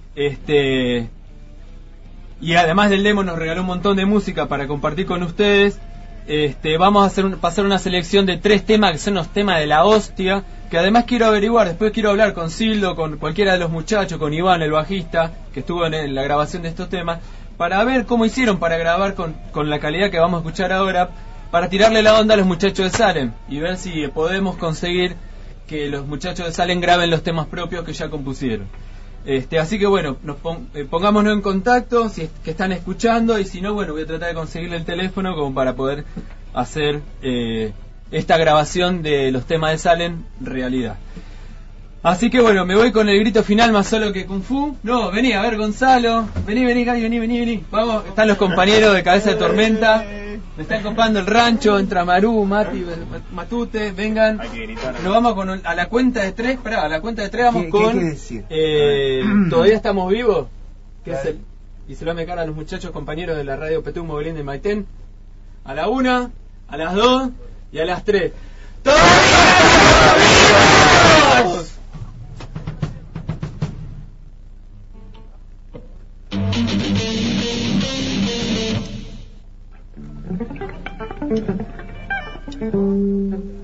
y además del demo nos regaló un montón de música para compartir con ustedes. Vamos a pasar una selección de 3 temas que son los temas de la hostia, que además quiero averiguar, después quiero hablar con Sildo, con cualquiera de los muchachos, con Iván el bajista que estuvo en la grabación de estos temas, para ver cómo hicieron para grabar con la calidad que vamos a escuchar ahora, para tirarle la onda a los muchachos de Salem y ver si podemos conseguir que los muchachos de Salem graben los temas propios que ya compusieron. Así que bueno, pongámonos en contacto si es que están escuchando, y si no, bueno, voy a tratar de conseguirle el teléfono como para poder hacer esta grabación de los temas de Salem realidad. Así que bueno, me voy con el grito final más solo que Kung Fu. No, vení, a ver, Gonzalo. Vení, Gaby, vení. Vamos, están los compañeros de Cabeza de Tormenta. Me están copando el rancho, entra Maru, Mati, Matute, vengan. Nos vamos a la cuenta de 3. Esperá, a la cuenta de 3 vamos con... ¿Qué decir? ¿Todavía estamos vivos? Que es y se lo me cara a los muchachos compañeros de la radio Petú Movilín de Maitén. A la 1, a las 2 y a las 3. ¡Todos! Thank you.